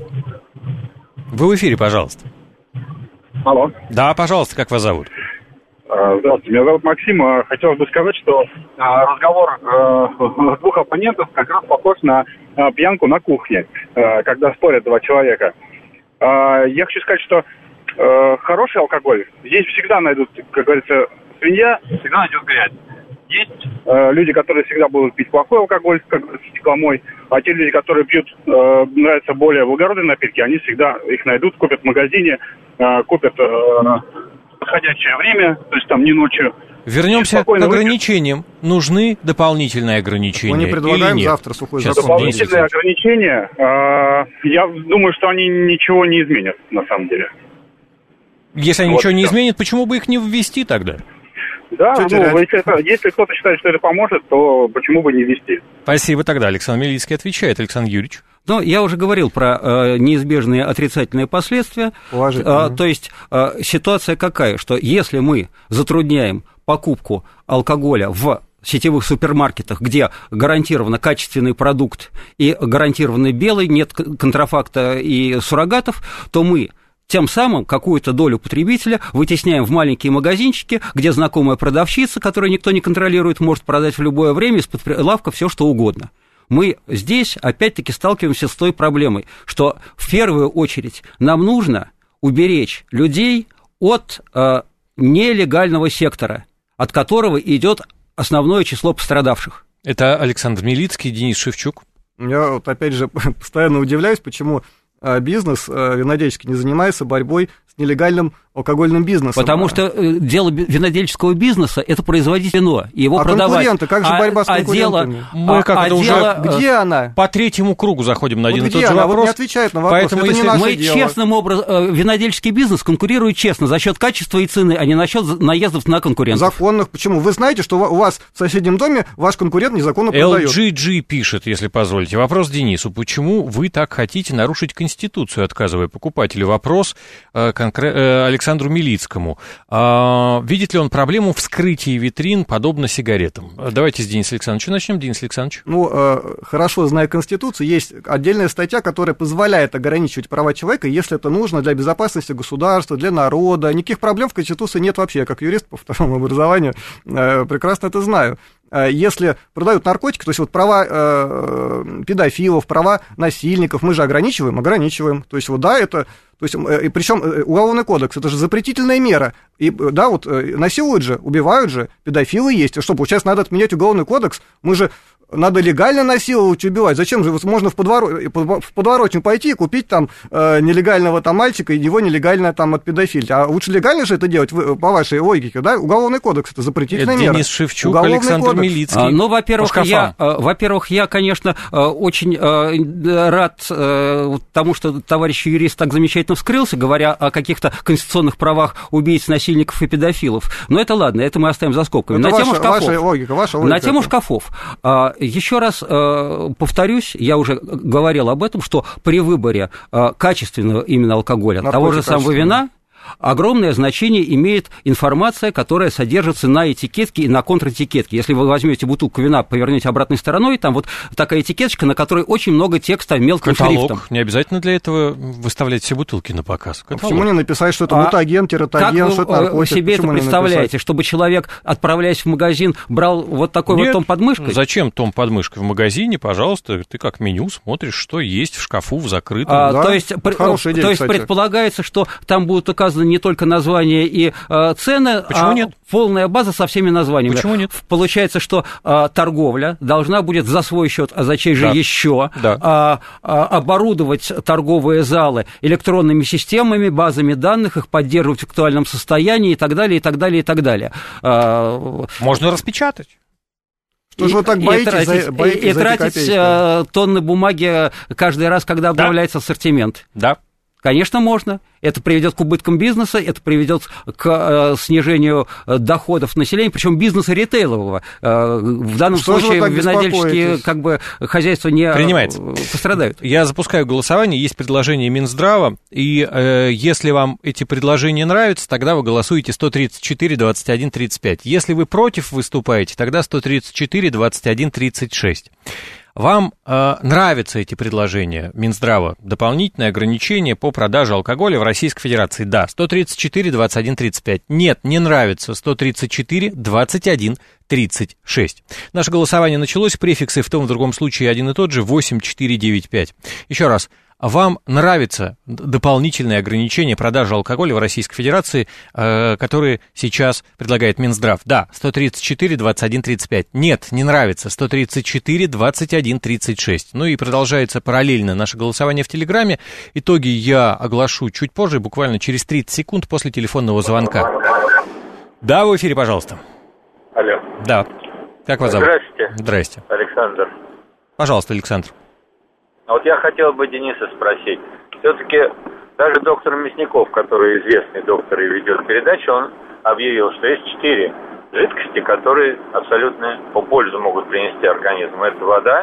Speaker 3: Вы в эфире, пожалуйста.
Speaker 10: Алло.
Speaker 3: Да, пожалуйста, как вас зовут?
Speaker 10: Здравствуйте, меня зовут Максим. Хотелось бы сказать, что разговор двух оппонентов как раз похож на пьянку на кухне, когда спорят два человека. Я хочу сказать, что хороший алкоголь здесь всегда найдут, как говорится, свинья, всегда найдет грязь. Есть э, люди, которые всегда будут пить плохой алкоголь, как стекломой, а те люди, которые пьют, э, нравятся более благородные напитки, они всегда их найдут, купят в магазине, э, купят э, в подходящее время, то есть там не ночью.
Speaker 3: Вернемся к ограничениям. Выпьют. Нужны дополнительные ограничения?
Speaker 4: Мы не предлагаем
Speaker 3: или нет?
Speaker 4: завтра сухой
Speaker 3: Сейчас
Speaker 4: закон.
Speaker 10: Дополнительные ограничения, э, я думаю, что они ничего не изменят, на самом деле.
Speaker 3: Если они вот ничего не все. изменят, почему бы их не ввести тогда?
Speaker 10: Да, ну, если, это, если кто-то считает, что это поможет, то почему бы не ввести?
Speaker 3: Спасибо тогда. Александр Милицкий отвечает. Александр Юрьевич.
Speaker 5: Ну, я уже говорил про э, неизбежные отрицательные последствия. Э, то есть э, ситуация какая, что если мы затрудняем покупку алкоголя в сетевых супермаркетах, где гарантированно качественный продукт и гарантированный белый, нет контрафакта и суррогатов, то мы тем самым какую-то долю потребителя вытесняем в маленькие магазинчики, где знакомая продавщица, которую никто не контролирует, может продать в любое время из-под прилавка все, что угодно. Мы здесь опять-таки сталкиваемся с той проблемой, что в первую очередь нам нужно уберечь людей от э, нелегального сектора, от которого идет основное число пострадавших.
Speaker 3: Это Александр Милицкий, Денис Шевчук.
Speaker 4: Я вот опять же постоянно удивляюсь, почему бизнес винодельческий не занимается борьбой с нелегальным алкогольным бизнесом.
Speaker 5: Потому что дело винодельческого бизнеса – это производить вино и его
Speaker 4: а
Speaker 5: продавать.
Speaker 4: Конкуренты, как же борьба а, с конкурентами?
Speaker 3: А дело, мы как-то а уже
Speaker 4: дело... Где она?
Speaker 3: По третьему кругу заходим на один
Speaker 4: вот
Speaker 3: и тот же
Speaker 4: она?
Speaker 3: вопрос.
Speaker 4: Вот не отвечает на вопрос.
Speaker 3: Поэтому
Speaker 4: это
Speaker 3: если
Speaker 4: не наше
Speaker 5: мы
Speaker 4: дело.
Speaker 5: честным образом, винодельческий бизнес конкурирует честно за счет качества и цены, а не за счет наездов на конкурентов.
Speaker 4: Законных. Почему? Вы знаете, что у вас в соседнем доме ваш конкурент незаконно продает.
Speaker 3: эл джи джи пишет, если позволите. Вопрос Денису. Почему вы так хотите нарушить Конституцию? Конституцию, отказывая покупателю. Вопрос э, конкре- э, Александру Милицкому. Э, видит ли он проблему вскрытия витрин, подобно сигаретам? Давайте с Дениса Александровича начнем. Денис Александрович.
Speaker 4: Ну, э, хорошо зная Конституцию, есть отдельная статья, которая позволяет ограничивать права человека, если это нужно для безопасности государства, для народа. Никаких проблем в Конституции нет вообще. Я как юрист по второму образованию э, прекрасно это знаю. Если продают наркотики, то есть вот права э, педофилов, права насильников, мы же ограничиваем, ограничиваем. То есть вот да, это, то есть, и причем уголовный кодекс, это же запретительная мера. И да, вот насилуют же, убивают же, педофилы есть. Что, получается, надо отменять уголовный кодекс? Мы же надо легально насиловать, убивать. Зачем же? Вот можно в, подворот, в подворотню пойти и купить там э, нелегального там мальчика и его нелегально там от педофилии. А лучше легально же это делать, вы, по вашей логике, да? Уголовный кодекс, это запретительная
Speaker 3: это
Speaker 4: мера.
Speaker 3: Денис Шевчук,
Speaker 4: уголовный
Speaker 3: Александр
Speaker 4: кодекс.
Speaker 3: Милицкий.
Speaker 5: А, ну, во-первых, я, во-первых, я, конечно, очень рад тому, что товарищ юрист так замечательно вскрылся, говоря о каких-то конституционных правах убийц, насильников и педофилов. Но это ладно, это мы оставим за скобками.
Speaker 4: Это
Speaker 5: на
Speaker 4: ваша,
Speaker 5: тему шкафов.
Speaker 4: Ваша логика, ваша логика.
Speaker 5: На тему шкафов. Еще раз повторюсь, я уже говорил об этом, что при выборе качественного именно алкоголя,
Speaker 4: Наркотик
Speaker 5: того же самого вина, огромное значение имеет информация, которая содержится на этикетке и на контратикетке. Если вы возьмете бутылку вина, повернете обратной стороной, там вот такая этикеточка, на которой очень много текста мелким
Speaker 3: Каталог.
Speaker 5: шрифтом.
Speaker 3: Не обязательно для этого выставлять все бутылки на показ.
Speaker 4: А почему не написать, что это мутаген, тератоген, что это наркотик?
Speaker 5: Как вы себе
Speaker 4: почему
Speaker 5: это представляете, чтобы человек, отправляясь в магазин, брал вот такой
Speaker 3: Нет,
Speaker 5: вот том под мышкой?
Speaker 3: Зачем том под мышкой? В магазине, пожалуйста, ты как меню смотришь, что есть в шкафу, в закрытом.
Speaker 5: А,
Speaker 4: да?
Speaker 5: То есть,
Speaker 4: Хорошая идея,
Speaker 5: то есть
Speaker 4: кстати.
Speaker 5: предполагается, что там будут указаны не только названия и э, цены,
Speaker 3: Почему
Speaker 5: а
Speaker 3: нет?
Speaker 5: полная база со всеми названиями.
Speaker 3: Почему нет?
Speaker 5: Получается, что э, торговля должна будет за свой счет, а за чей же
Speaker 3: Да.
Speaker 5: еще,
Speaker 3: Да.
Speaker 5: э, э, оборудовать торговые залы электронными системами, базами данных, их поддерживать в актуальном состоянии и так далее, и так далее, и так далее. Э,
Speaker 3: Можно распечатать.
Speaker 4: Что же вы так
Speaker 5: и
Speaker 4: боитесь,
Speaker 5: тратить,
Speaker 4: за, боитесь
Speaker 5: и, и
Speaker 4: за эти
Speaker 5: тратить
Speaker 4: копейки?
Speaker 5: э, тонны бумаги каждый раз, когда обновляется ассортимент.
Speaker 3: Да.
Speaker 5: Конечно, можно. Это приведет к убыткам бизнеса, это приведет к э, снижению доходов населения, причем бизнеса ритейлового. Э, в данном
Speaker 4: Что
Speaker 5: случае винодельческие как бы, хозяйства не
Speaker 3: Принимается.
Speaker 5: пострадают.
Speaker 3: Я запускаю голосование, есть предложение Минздрава, и э, если вам эти предложения нравятся, тогда вы голосуете сто тридцать четыре двадцать один тридцать пять. Если вы против выступаете, тогда сто тридцать четыре двадцать один тридцать шесть. Вам э, нравятся эти предложения Минздрава? Дополнительное ограничение по продаже алкоголя в Российской Федерации? Да. сто тридцать четыре двадцать один тридцать пять. Нет, не нравится. сто тридцать четыре двадцать один тридцать шесть. Наше голосование началось. Префиксы в том и в другом случае один и тот же. восемь четыре девять пять. Еще раз. Вам нравится дополнительное ограничение продажи алкоголя в Российской Федерации, э, которые сейчас предлагает Минздрав? Да, сто тридцать четыре двадцать один тридцать пять. Нет, не нравится. сто тридцать четыре двадцать один тридцать шесть. Ну и продолжается параллельно наше голосование в Телеграме. Итоги я оглашу чуть позже, буквально через тридцать секунд после телефонного звонка. Да, в эфире, пожалуйста.
Speaker 11: Алло.
Speaker 3: Да. Как вас зовут?
Speaker 11: Здравствуйте.
Speaker 3: Здрасте.
Speaker 11: Александр.
Speaker 3: Пожалуйста, Александр.
Speaker 11: А вот я хотел бы Дениса спросить. Все-таки даже доктор Мясников, который известный доктор и ведет передачу, он объявил, что есть четыре жидкости, которые абсолютно по пользу могут принести организму. Это вода,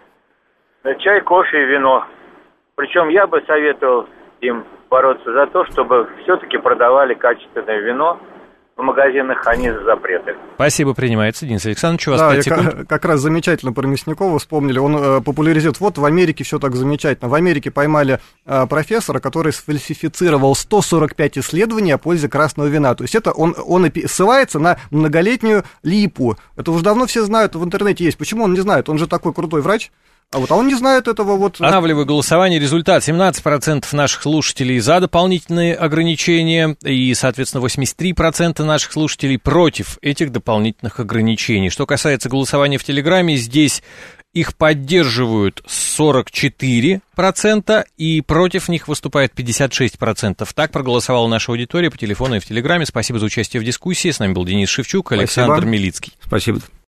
Speaker 11: чай, кофе и вино. Причем я бы советовал им бороться за то, чтобы все-таки продавали качественное вино в магазинах, а не за запреты.
Speaker 3: Спасибо, принимается. Денис Александрович, у вас
Speaker 4: да,
Speaker 3: пять секунд.
Speaker 4: Как, как раз замечательно про Мясникова вспомнили. Он э, популяризирует. Вот в Америке все так замечательно. В Америке поймали э, профессора, который сфальсифицировал сто сорок пять исследований о пользе красного вина. То есть это он, он ссылается на многолетнюю липу. Это уже давно все знают, в интернете есть. Почему он не знает? Он же такой крутой врач. А вот а он не знает этого вот...
Speaker 3: Останавливаю голосование. Результат: семнадцать процентов наших слушателей за дополнительные ограничения и, соответственно, восемьдесят три процента наших слушателей против этих дополнительных ограничений. Что касается голосования в Телеграме, здесь их поддерживают сорок четыре процента и против них выступает пятьдесят шесть процентов. Так проголосовала наша аудитория по телефону и в Телеграме. Спасибо за участие в дискуссии. С нами был Денис Шевчук, Александр
Speaker 4: Спасибо.
Speaker 3: Милицкий.
Speaker 5: Спасибо.